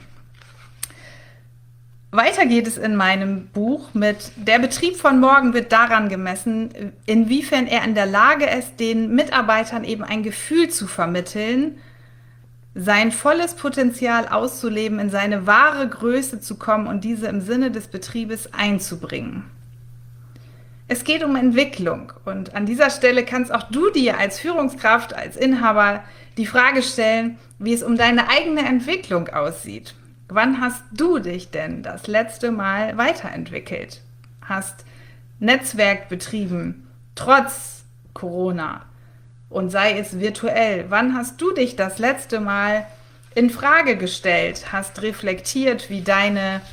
Weiter geht es in meinem Buch mit: Der Betrieb von morgen wird daran gemessen, inwiefern er in der Lage ist, den Mitarbeitern eben ein Gefühl zu vermitteln, sein volles Potenzial auszuleben, in seine wahre Größe zu kommen und diese im Sinne des Betriebes einzubringen. Es geht um Entwicklung und an dieser Stelle kannst auch du dir als Führungskraft, als Inhaber die Frage stellen, wie es um deine eigene Entwicklung aussieht. Wann hast du dich denn das letzte Mal weiterentwickelt? Hast Netzwerk betrieben, trotz Corona, und sei es virtuell? Wann hast du dich das letzte Mal in Frage gestellt, hast reflektiert, wie dein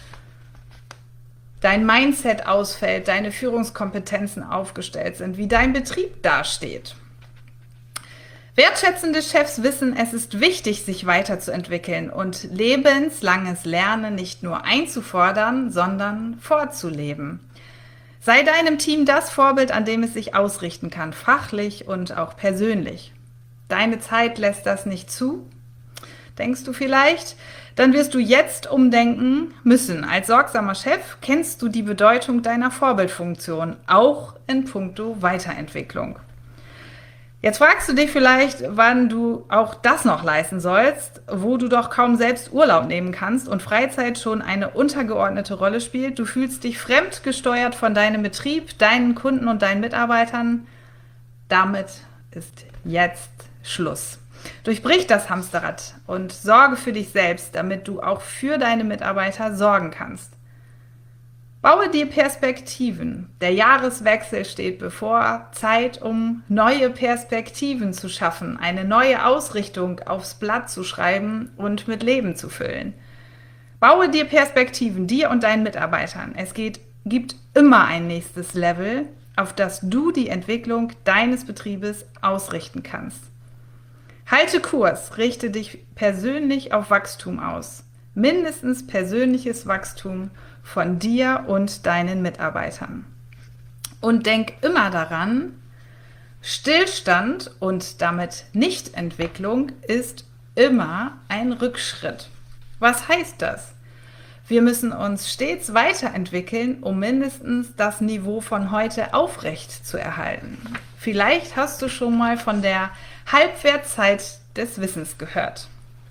Mindset ausfällt, deine Führungskompetenzen aufgestellt sind, wie dein Betrieb dasteht? Wertschätzende Chefs wissen, es ist wichtig, sich weiterzuentwickeln und lebenslanges Lernen nicht nur einzufordern, sondern vorzuleben. Sei deinem Team das Vorbild, an dem es sich ausrichten kann, fachlich und auch persönlich. Deine Zeit lässt das nicht zu, denkst du vielleicht? Dann wirst du jetzt umdenken müssen. Als sorgsamer Chef kennst du die Bedeutung deiner Vorbildfunktion, auch in puncto Weiterentwicklung. Jetzt fragst du dich vielleicht, wann du auch das noch leisten sollst, wo du doch kaum selbst Urlaub nehmen kannst und Freizeit schon eine untergeordnete Rolle spielt. Du fühlst dich fremdgesteuert von deinem Betrieb, deinen Kunden und deinen Mitarbeitern. Damit ist jetzt Schluss. Durchbrich das Hamsterrad und sorge für dich selbst, damit du auch für deine Mitarbeiter sorgen kannst. Baue dir Perspektiven. Der Jahreswechsel steht bevor. Zeit, um neue Perspektiven zu schaffen, eine neue Ausrichtung aufs Blatt zu schreiben und mit Leben zu füllen. Baue dir Perspektiven, dir und deinen Mitarbeitern. Es gibt immer ein nächstes Level, auf das du die Entwicklung deines Betriebes ausrichten kannst. Halte Kurs, richte dich persönlich auf Wachstum aus. Mindestens persönliches Wachstum von dir und deinen Mitarbeitern. Und denk immer daran, Stillstand und damit Nichtentwicklung ist immer ein Rückschritt. Was heißt das? Wir müssen uns stets weiterentwickeln, um mindestens das Niveau von heute aufrecht zu erhalten. Vielleicht hast du schon mal von der Halbwertszeit des Wissens gehört.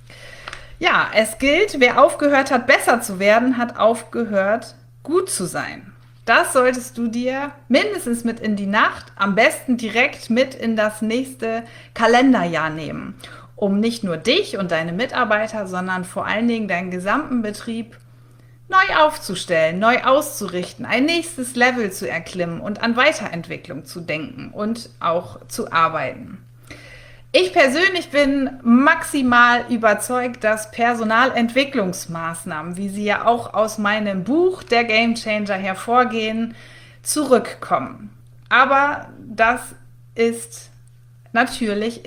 Ja, es gilt, wer aufgehört hat, besser zu werden, hat aufgehört, gut zu sein. Das solltest du dir mindestens mit in die Nacht, am besten direkt mit in das nächste Kalenderjahr nehmen, um nicht nur dich und deine Mitarbeiter, sondern vor allen Dingen deinen gesamten Betrieb neu aufzustellen, neu auszurichten, ein nächstes Level zu erklimmen und an Weiterentwicklung zu denken und auch zu arbeiten. Ich persönlich bin maximal überzeugt, dass Personalentwicklungsmaßnahmen, wie sie ja auch aus meinem Buch Der Gamechanger hervorgehen, zurückkommen. Aber da ist natürlich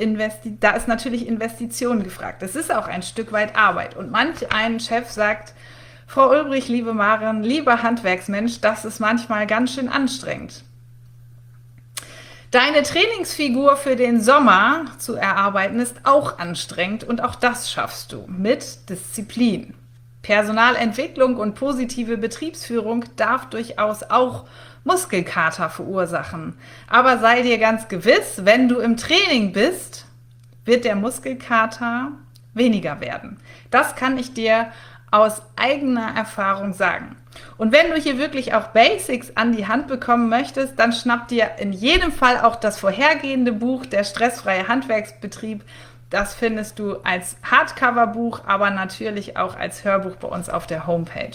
Investition gefragt. Es ist auch ein Stück weit Arbeit. Und manch ein Chef sagt: Frau Ulbrich, liebe Maren, lieber Handwerksmensch, das ist manchmal ganz schön anstrengend. Deine Trainingsfigur für den Sommer zu erarbeiten ist auch anstrengend und auch das schaffst du mit Disziplin. Personalentwicklung und positive Betriebsführung darf durchaus auch Muskelkater verursachen. Aber sei dir ganz gewiss, wenn du im Training bist, wird der Muskelkater weniger werden. Das kann ich dir aus eigener Erfahrung sagen. Und wenn du hier wirklich auch Basics an die Hand bekommen möchtest, dann schnapp dir in jedem Fall auch das vorhergehende Buch, Der stressfreie Handwerksbetrieb. Das findest du als Hardcover-Buch, aber natürlich auch als Hörbuch bei uns auf der Homepage.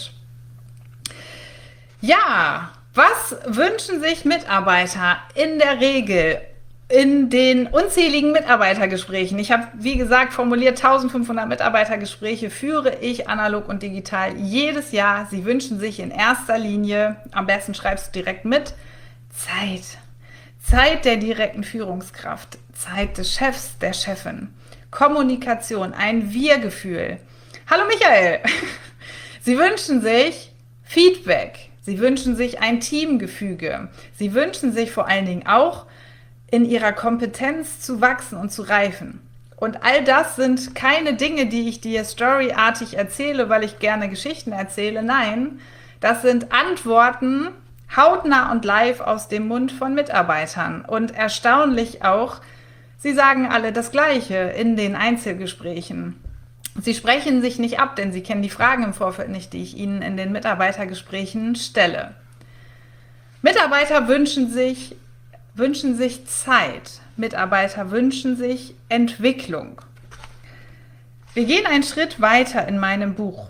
Ja, was wünschen sich Mitarbeiter in der Regel in den unzähligen Mitarbeitergesprächen? Ich habe, wie gesagt, formuliert, 1500 Mitarbeitergespräche führe ich analog und digital jedes Jahr. Sie wünschen sich in erster Linie, am besten schreibst du direkt mit, Zeit. Zeit der direkten Führungskraft, Zeit des Chefs, der Chefin, Kommunikation, ein Wir-Gefühl. Hallo Michael! Sie wünschen sich Feedback, sie wünschen sich ein Teamgefüge, sie wünschen sich vor allen Dingen auch, in ihrer Kompetenz zu wachsen und zu reifen. Und all das sind keine Dinge, die ich dir storyartig erzähle, weil ich gerne Geschichten erzähle. Nein, das sind Antworten hautnah und live aus dem Mund von Mitarbeitern. Und erstaunlich auch, sie sagen alle das Gleiche in den Einzelgesprächen. Sie sprechen sich nicht ab, denn sie kennen die Fragen im Vorfeld nicht, die ich ihnen in den Mitarbeitergesprächen stelle. Mitarbeiter wünschen sich Zeit. Mitarbeiter wünschen sich Entwicklung. Wir gehen einen Schritt weiter in meinem Buch.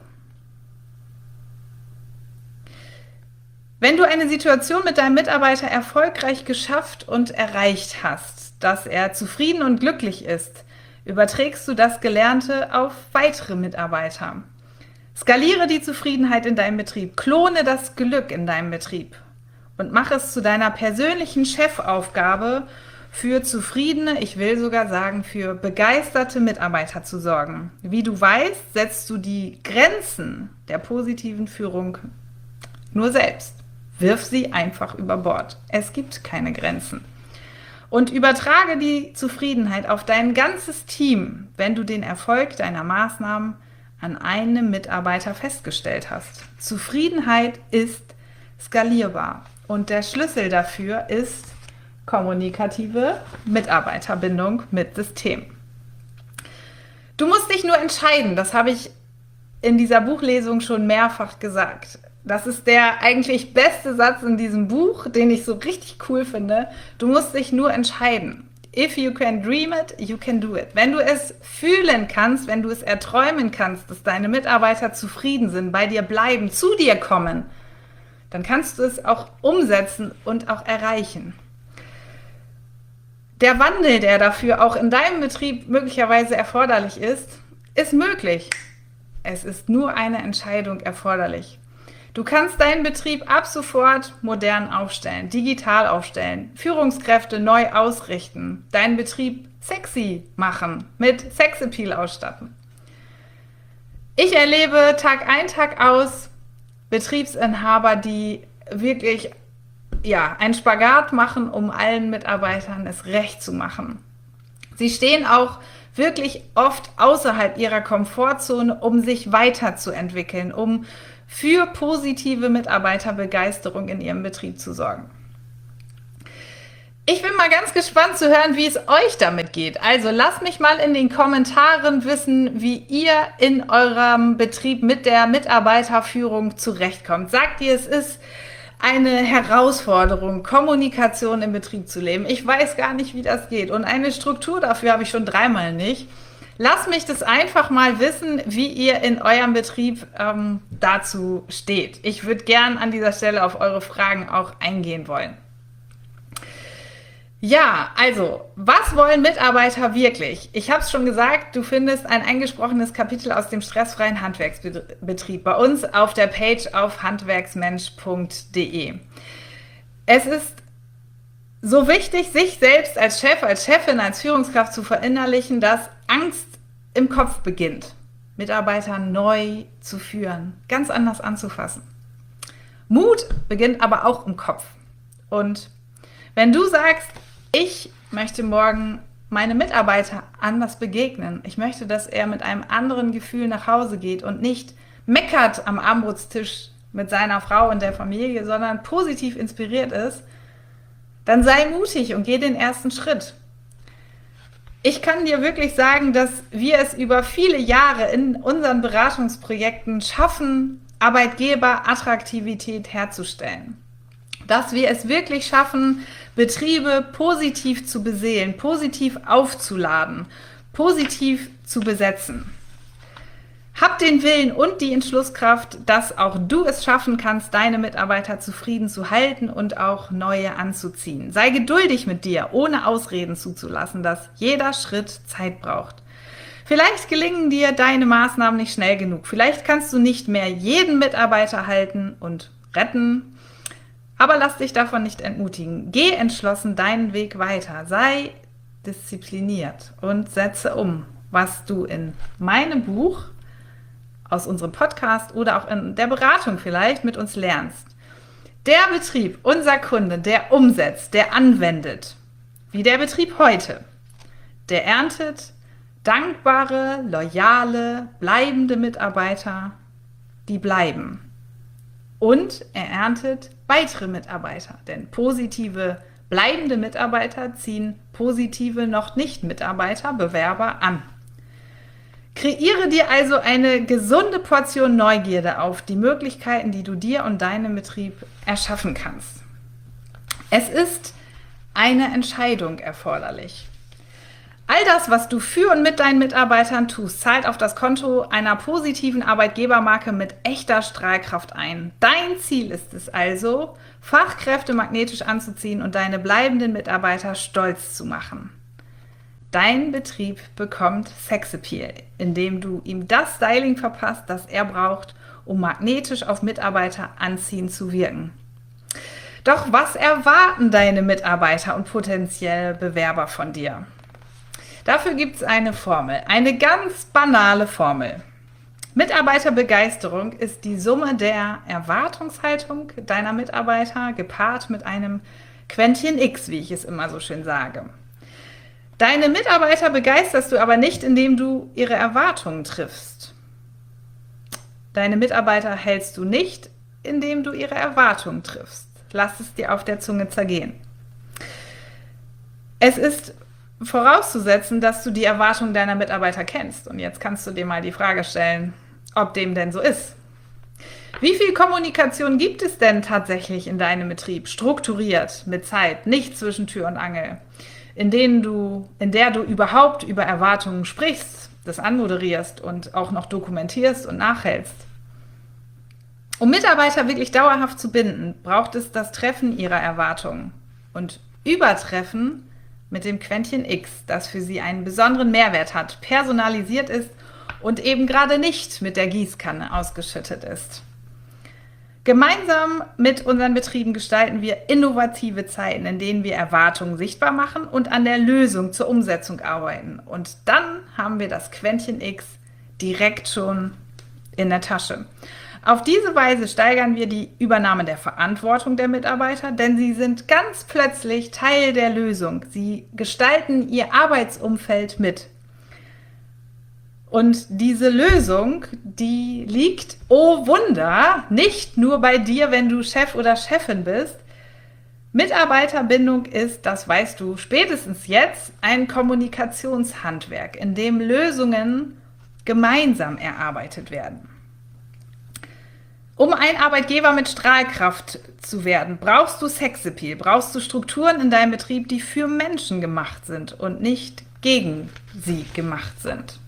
Wenn du eine Situation mit deinem Mitarbeiter erfolgreich geschafft und erreicht hast, dass er zufrieden und glücklich ist, überträgst du das Gelernte auf weitere Mitarbeiter. Skaliere die Zufriedenheit in deinem Betrieb, klone das Glück in deinem Betrieb und mach es zu deiner persönlichen Chefaufgabe, für zufriedene, ich will sogar sagen, für begeisterte Mitarbeiter zu sorgen. Wie du weißt, setzt du die Grenzen der positiven Führung nur selbst. Wirf sie einfach über Bord. Es gibt keine Grenzen. Und übertrage die Zufriedenheit auf dein ganzes Team, wenn du den Erfolg deiner Maßnahmen an einem Mitarbeiter festgestellt hast. Zufriedenheit ist skalierbar. Und der Schlüssel dafür ist kommunikative Mitarbeiterbindung mit System. Du musst dich nur entscheiden, das habe ich in dieser Buchlesung schon mehrfach gesagt. Das ist der eigentlich beste Satz in diesem Buch, den ich so richtig cool finde. Du musst dich nur entscheiden. If you can dream it, you can do it. Wenn du es fühlen kannst, wenn du es erträumen kannst, dass deine Mitarbeiter zufrieden sind, bei dir bleiben, zu dir kommen, dann kannst du es auch umsetzen und auch erreichen. Der Wandel, der dafür auch in deinem Betrieb möglicherweise erforderlich ist, ist möglich. Es ist nur eine Entscheidung erforderlich. Du kannst deinen Betrieb ab sofort modern aufstellen, digital aufstellen, Führungskräfte neu ausrichten, deinen Betrieb sexy machen, mit Sexappeal ausstatten. Ich erlebe Tag ein, Tag aus Betriebsinhaber, die wirklich einen Spagat machen, um allen Mitarbeitern es recht zu machen. Sie stehen auch wirklich oft außerhalb ihrer Komfortzone, um sich weiterzuentwickeln, um für positive Mitarbeiterbegeisterung in ihrem Betrieb zu sorgen. Ich bin mal ganz gespannt zu hören, wie es euch damit geht. Also lasst mich mal in den Kommentaren wissen, wie ihr in eurem Betrieb mit der Mitarbeiterführung zurechtkommt. Sagt ihr, es ist eine Herausforderung, Kommunikation im Betrieb zu leben? Ich weiß gar nicht, wie das geht. Und eine Struktur dafür habe ich schon dreimal nicht. Lasst mich das einfach mal wissen, wie ihr in eurem Betrieb dazu steht. Ich würde gern an dieser Stelle auf eure Fragen auch eingehen wollen. Ja, also, was wollen Mitarbeiter wirklich? Ich habe es schon gesagt, du findest ein eingesprochenes Kapitel aus dem stressfreien Handwerksbetrieb bei uns auf der Page auf handwerksmensch.de. Es ist so wichtig, sich selbst als Chef, als Chefin, als Führungskraft zu verinnerlichen, dass Angst im Kopf beginnt, Mitarbeiter neu zu führen, ganz anders anzufassen. Mut beginnt aber auch im Kopf. Und wenn du sagst, ich möchte morgen meinem Mitarbeiter anders begegnen, ich möchte, dass er mit einem anderen Gefühl nach Hause geht und nicht meckert am Abendbrotstisch mit seiner Frau und der Familie, sondern positiv inspiriert ist, dann sei mutig und geh den ersten Schritt. Ich kann dir wirklich sagen, dass wir es über viele Jahre in unseren Beratungsprojekten schaffen, Arbeitgeberattraktivität herzustellen. Dass wir es wirklich schaffen, Betriebe positiv zu beseelen, positiv aufzuladen, positiv zu besetzen. Hab den Willen und die Entschlusskraft, dass auch du es schaffen kannst, deine Mitarbeiter zufrieden zu halten und auch neue anzuziehen. Sei geduldig mit dir, ohne Ausreden zuzulassen, dass jeder Schritt Zeit braucht. Vielleicht gelingen dir deine Maßnahmen nicht schnell genug. Vielleicht kannst du nicht mehr jeden Mitarbeiter halten und retten. Aber lass dich davon nicht entmutigen. Geh entschlossen deinen Weg weiter. Sei diszipliniert und setze um, was du in meinem Buch, aus unserem Podcast oder auch in der Beratung vielleicht mit uns lernst. Der Betrieb, unser Kunde, der umsetzt, der anwendet, wie der Betrieb heute, der erntet dankbare, loyale, bleibende Mitarbeiter, die bleiben. Und er erntet weitere Mitarbeiter, denn positive, bleibende Mitarbeiter ziehen positive, noch nicht Mitarbeiter, Bewerber an. Kreiere dir also eine gesunde Portion Neugierde auf die Möglichkeiten, die du dir und deinem Betrieb erschaffen kannst. Es ist eine Entscheidung erforderlich. All das, was du für und mit deinen Mitarbeitern tust, zahlt auf das Konto einer positiven Arbeitgebermarke mit echter Strahlkraft ein. Dein Ziel ist es also, Fachkräfte magnetisch anzuziehen und deine bleibenden Mitarbeiter stolz zu machen. Dein Betrieb bekommt Sexappeal, indem du ihm das Styling verpasst, das er braucht, um magnetisch auf Mitarbeiter anziehend zu wirken. Doch was erwarten deine Mitarbeiter und potenzielle Bewerber von dir? Dafür gibt es eine Formel, eine ganz banale Formel. Mitarbeiterbegeisterung ist die Summe der Erwartungshaltung deiner Mitarbeiter gepaart mit einem Quäntchen X, wie ich es immer so schön sage. Deine Mitarbeiter begeisterst du aber nicht, indem du ihre Erwartungen triffst. Deine Mitarbeiter hältst du nicht, indem du ihre Erwartungen triffst. Lass es dir auf der Zunge zergehen. Es ist vorauszusetzen, dass du die Erwartungen deiner Mitarbeiter kennst. Und jetzt kannst du dir mal die Frage stellen, ob dem denn so ist. Wie viel Kommunikation gibt es denn tatsächlich in deinem Betrieb? Strukturiert, mit Zeit, nicht zwischen Tür und Angel, in der du überhaupt über Erwartungen sprichst, das anmoderierst und auch noch dokumentierst und nachhältst. Um Mitarbeiter wirklich dauerhaft zu binden, braucht es das Treffen ihrer Erwartungen und Übertreffen mit dem Quäntchen X, das für sie einen besonderen Mehrwert hat, personalisiert ist und eben gerade nicht mit der Gießkanne ausgeschüttet ist. Gemeinsam mit unseren Betrieben gestalten wir innovative Zeiten, in denen wir Erwartungen sichtbar machen und an der Lösung zur Umsetzung arbeiten. Und dann haben wir das Quäntchen X direkt schon in der Tasche. Auf diese Weise steigern wir die Übernahme der Verantwortung der Mitarbeiter, denn sie sind ganz plötzlich Teil der Lösung. Sie gestalten ihr Arbeitsumfeld mit. Und diese Lösung, die liegt, oh Wunder, nicht nur bei dir, wenn du Chef oder Chefin bist. Mitarbeiterbindung ist, das weißt du spätestens jetzt, ein Kommunikationshandwerk, in dem Lösungen gemeinsam erarbeitet werden. Um ein Arbeitgeber mit Strahlkraft zu werden, brauchst du Sexappeal, brauchst du Strukturen in deinem Betrieb, die für Menschen gemacht sind und nicht gegen sie gemacht sind.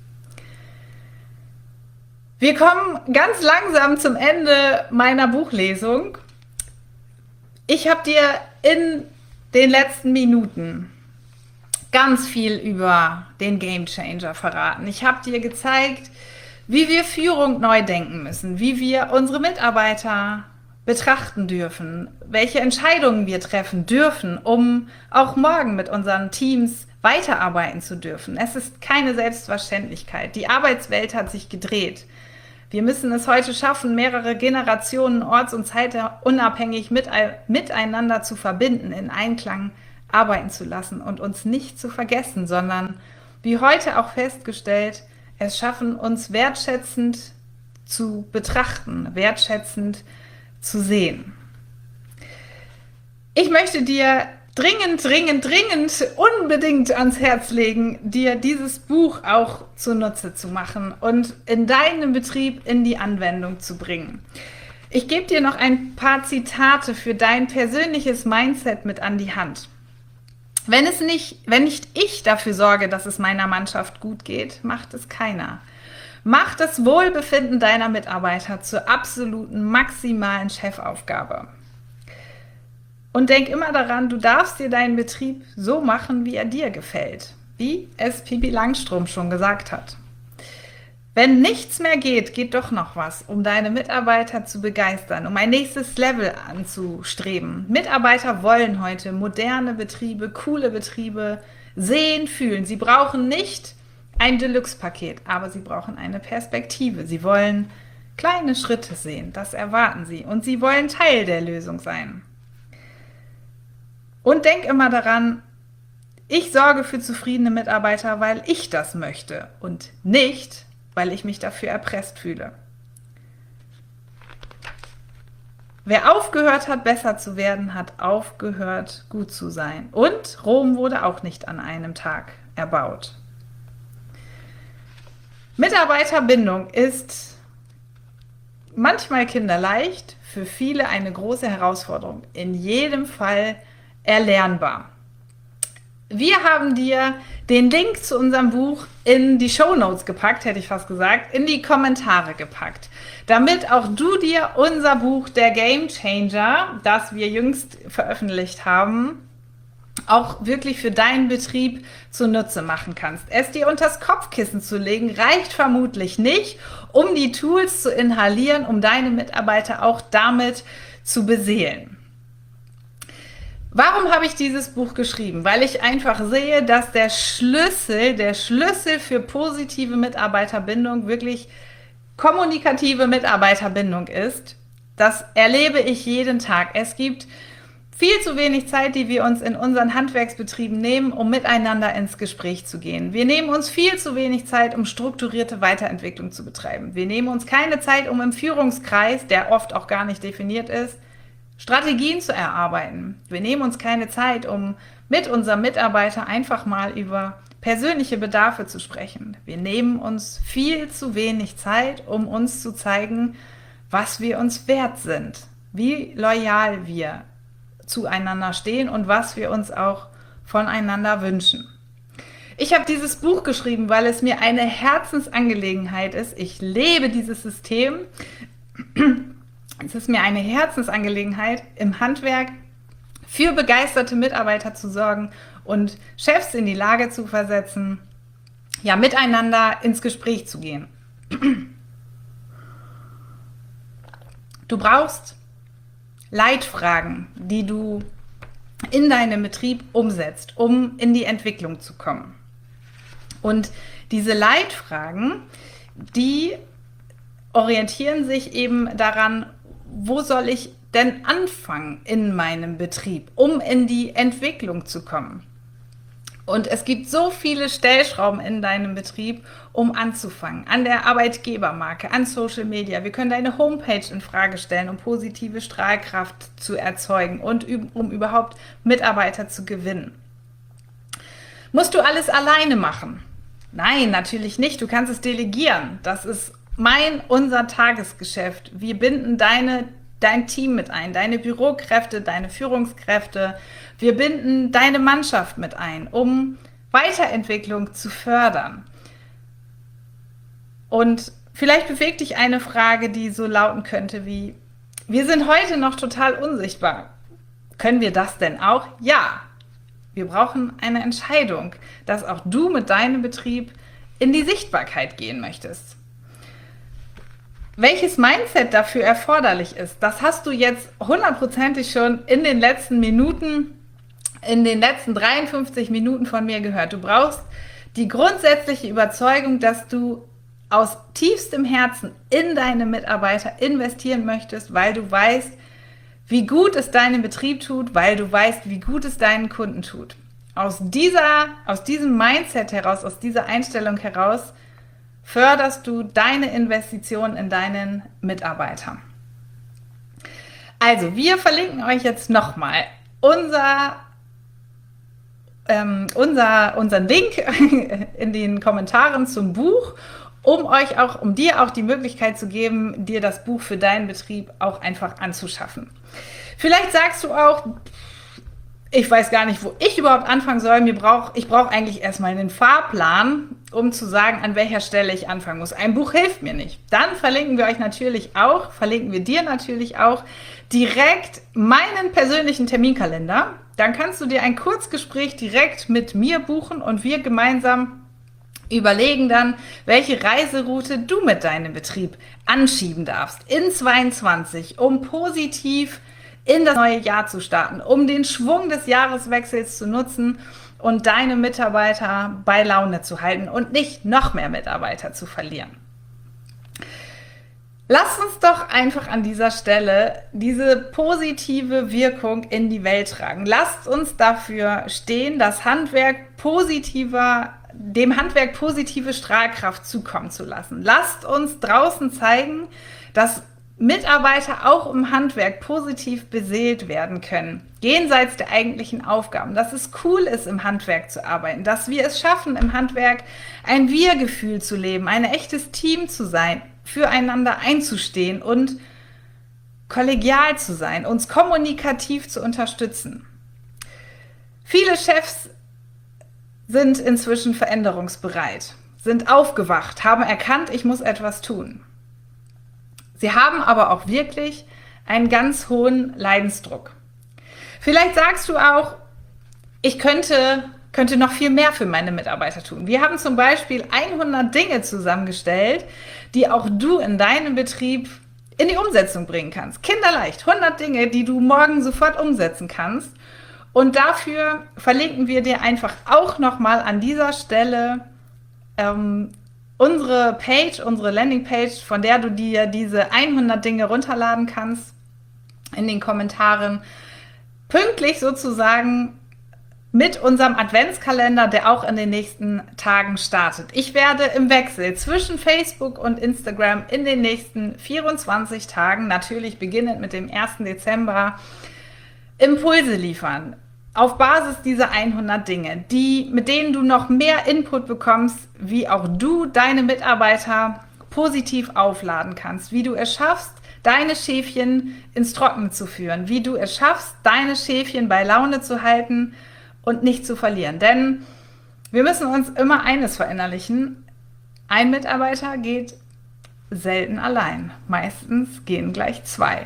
Wir kommen ganz langsam zum Ende meiner Buchlesung. Ich habe dir in den letzten Minuten ganz viel über den Gamechanger verraten. Ich habe dir gezeigt, wie wir Führung neu denken müssen, wie wir unsere Mitarbeiter betrachten dürfen, welche Entscheidungen wir treffen dürfen, um auch morgen mit unseren Teams weiterarbeiten zu dürfen. Es ist keine Selbstverständlichkeit. Die Arbeitswelt hat sich gedreht. Wir müssen es heute schaffen, mehrere Generationen orts- und zeitunabhängig miteinander zu verbinden, in Einklang arbeiten zu lassen und uns nicht zu vergessen, sondern, wie heute auch festgestellt, es schaffen, uns wertschätzend zu betrachten, wertschätzend zu sehen. Ich möchte dir dringend, dringend, dringend unbedingt ans Herz legen, dir dieses Buch auch zunutze zu machen und in deinem Betrieb in die Anwendung zu bringen. Ich gebe dir noch ein paar Zitate für dein persönliches Mindset mit an die Hand. Wenn nicht ich dafür sorge, dass es meiner Mannschaft gut geht, macht es keiner. Mach das Wohlbefinden deiner Mitarbeiter zur absoluten, maximalen Chefaufgabe. Und denk immer daran, du darfst dir deinen Betrieb so machen, wie er dir gefällt, wie es Pippi Langstrumpf schon gesagt hat. Wenn nichts mehr geht, geht doch noch was, um deine Mitarbeiter zu begeistern, um ein nächstes Level anzustreben. Mitarbeiter wollen heute moderne Betriebe, coole Betriebe sehen, fühlen. Sie brauchen nicht ein Deluxe-Paket, aber sie brauchen eine Perspektive. Sie wollen kleine Schritte sehen, das erwarten sie. Und sie wollen Teil der Lösung sein. Und denk immer daran, ich sorge für zufriedene Mitarbeiter, weil ich das möchte und nicht, weil ich mich dafür erpresst fühle. Wer aufgehört hat, besser zu werden, hat aufgehört, gut zu sein. Und Rom wurde auch nicht an einem Tag erbaut. Mitarbeiterbindung ist manchmal kinderleicht, für viele eine große Herausforderung, in jedem Fall erlernbar. Wir haben dir den Link zu unserem Buch in die Shownotes gepackt, hätte ich fast gesagt, in die Kommentare gepackt, damit auch du dir unser Buch Der Game Changer, das wir jüngst veröffentlicht haben, auch wirklich für deinen Betrieb zunutze machen kannst. Es dir unters Kopfkissen zu legen, reicht vermutlich nicht, um die Tools zu inhalieren, um deine Mitarbeiter auch damit zu beseelen. Warum habe ich dieses Buch geschrieben? Weil ich einfach sehe, dass der Schlüssel für positive Mitarbeiterbindung wirklich kommunikative Mitarbeiterbindung ist. Das erlebe ich jeden Tag. Es gibt viel zu wenig Zeit, die wir uns in unseren Handwerksbetrieben nehmen, um miteinander ins Gespräch zu gehen. Wir nehmen uns viel zu wenig Zeit, um strukturierte Weiterentwicklung zu betreiben. Wir nehmen uns keine Zeit, um im Führungskreis, der oft auch gar nicht definiert ist, Strategien zu erarbeiten. Wir nehmen uns keine Zeit, um mit unserem Mitarbeiter einfach mal über persönliche Bedarfe zu sprechen. Wir nehmen uns viel zu wenig Zeit, um uns zu zeigen, was wir uns wert sind, wie loyal wir zueinander stehen und was wir uns auch voneinander wünschen. Ich habe dieses Buch geschrieben, weil es mir eine Herzensangelegenheit ist. Ich lebe dieses System. Es ist mir eine Herzensangelegenheit, im Handwerk für begeisterte Mitarbeiter zu sorgen und Chefs in die Lage zu versetzen, ja, miteinander ins Gespräch zu gehen. Du brauchst Leitfragen, die du in deinem Betrieb umsetzt, um in die Entwicklung zu kommen. Und diese Leitfragen, die orientieren sich eben daran, wo soll ich denn anfangen in meinem Betrieb, um in die Entwicklung zu kommen? Und es gibt so viele Stellschrauben in deinem Betrieb, um anzufangen. An der Arbeitgebermarke, an Social Media. Wir können deine Homepage in Frage stellen, um positive Strahlkraft zu erzeugen und um überhaupt Mitarbeiter zu gewinnen. Musst du alles alleine machen? Nein, natürlich nicht. Du kannst es delegieren. Das ist unser Tagesgeschäft. Wir binden dein Team mit ein, deine Bürokräfte, deine Führungskräfte. Wir binden deine Mannschaft mit ein, um Weiterentwicklung zu fördern. Und vielleicht bewegt dich eine Frage, die so lauten könnte wie: Wir sind heute noch total unsichtbar. Können wir das denn auch? Ja. Wir brauchen eine Entscheidung, dass auch du mit deinem Betrieb in die Sichtbarkeit gehen möchtest. Welches Mindset dafür erforderlich ist, das hast du jetzt hundertprozentig schon in den letzten Minuten, in den letzten 53 Minuten von mir gehört. Du brauchst die grundsätzliche Überzeugung, dass du aus tiefstem Herzen in deine Mitarbeiter investieren möchtest, weil du weißt, wie gut es deinem Betrieb tut, weil du weißt, wie gut es deinen Kunden tut. Aus diesem Mindset heraus, aus dieser Einstellung heraus, förderst du deine Investition in deinen Mitarbeiter. Also, wir verlinken euch jetzt nochmal unser unseren Link in den Kommentaren zum Buch, um dir auch die Möglichkeit zu geben, dir das Buch für deinen Betrieb auch einfach anzuschaffen. Vielleicht sagst du auch, ich weiß gar nicht, wo ich überhaupt anfangen soll. Ich brauche eigentlich erstmal einen Fahrplan, um zu sagen, an welcher Stelle ich anfangen muss. Ein Buch hilft mir nicht. Dann verlinken wir dir natürlich auch direkt meinen persönlichen Terminkalender. Dann kannst du dir ein Kurzgespräch direkt mit mir buchen und wir gemeinsam überlegen dann, welche Reiseroute du mit deinem Betrieb anschieben darfst in 22, um positiv in das neue Jahr zu starten, um den Schwung des Jahreswechsels zu nutzen und deine Mitarbeiter bei Laune zu halten und nicht noch mehr Mitarbeiter zu verlieren. Lasst uns doch einfach an dieser Stelle diese positive Wirkung in die Welt tragen. Lasst uns dafür stehen, dem Handwerk positive Strahlkraft zukommen zu lassen. Lasst uns draußen zeigen, dass Mitarbeiter auch im Handwerk positiv beseelt werden können, jenseits der eigentlichen Aufgaben, dass es cool ist, im Handwerk zu arbeiten, dass wir es schaffen, im Handwerk ein Wir-Gefühl zu leben, ein echtes Team zu sein, füreinander einzustehen und kollegial zu sein, uns kommunikativ zu unterstützen. Viele Chefs sind inzwischen veränderungsbereit, sind aufgewacht, haben erkannt, ich muss etwas tun. Sie haben aber auch wirklich einen ganz hohen Leidensdruck. Vielleicht sagst du auch, ich könnte noch viel mehr für meine Mitarbeiter tun. Wir haben zum Beispiel 100 Dinge zusammengestellt, die auch du in deinem Betrieb in die Umsetzung bringen kannst. Kinderleicht, 100 Dinge, die du morgen sofort umsetzen kannst. Und dafür verlinken wir dir einfach auch nochmal an dieser Stelle unsere Landingpage, von der du dir diese 100 Dinge runterladen kannst, in den Kommentaren, pünktlich sozusagen mit unserem Adventskalender, der auch in den nächsten Tagen startet. Ich werde im Wechsel zwischen Facebook und Instagram in den nächsten 24 Tagen, natürlich beginnend mit dem 1. Dezember, Impulse liefern. Auf Basis dieser 100 Dinge, mit denen du noch mehr Input bekommst, wie auch du deine Mitarbeiter positiv aufladen kannst, wie du es schaffst, deine Schäfchen ins Trockene zu führen, wie du es schaffst, deine Schäfchen bei Laune zu halten und nicht zu verlieren. Denn wir müssen uns immer eines verinnerlichen: Ein Mitarbeiter geht selten allein. Meistens gehen gleich 2.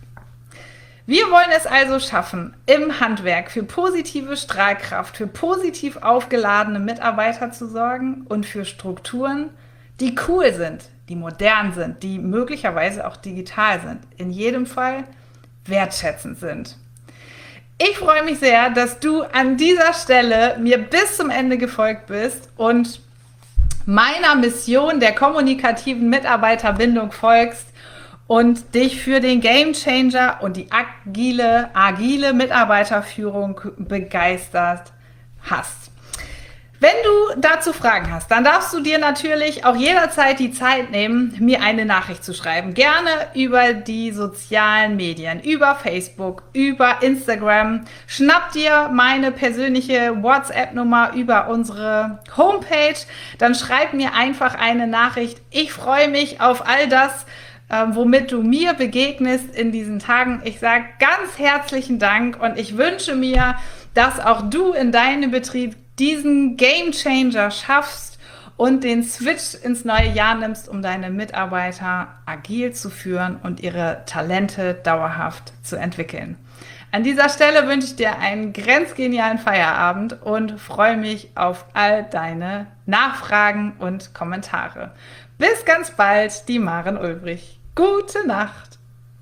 Wir wollen es also schaffen, im Handwerk für positive Strahlkraft, für positiv aufgeladene Mitarbeiter zu sorgen und für Strukturen, die cool sind, die modern sind, die möglicherweise auch digital sind, in jedem Fall wertschätzend sind. Ich freue mich sehr, dass du an dieser Stelle mir bis zum Ende gefolgt bist und meiner Mission der kommunikativen Mitarbeiterbindung folgst und dich für den Gamechanger und die agile Mitarbeiterführung begeistert hast. Wenn du dazu Fragen hast, dann darfst du dir natürlich auch jederzeit die Zeit nehmen, mir eine Nachricht zu schreiben. Gerne über die sozialen Medien, über Facebook, über Instagram. Schnapp dir meine persönliche WhatsApp-Nummer über unsere Homepage. Dann schreib mir einfach eine Nachricht. Ich freue mich auf all das, womit du mir begegnest in diesen Tagen. Ich sage ganz herzlichen Dank und ich wünsche mir, dass auch du in deinem Betrieb diesen Gamechanger schaffst und den Switch ins neue Jahr nimmst, um deine Mitarbeiter agil zu führen und ihre Talente dauerhaft zu entwickeln. An dieser Stelle wünsche ich dir einen grenzgenialen Feierabend und freue mich auf all deine Nachfragen und Kommentare. Bis ganz bald, die Maren Ulbrich. Gute Nacht!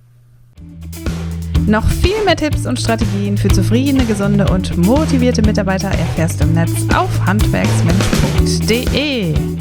Noch viel mehr Tipps und Strategien für zufriedene, gesunde und motivierte Mitarbeiter erfährst du im Netz auf handwerksmensch.de.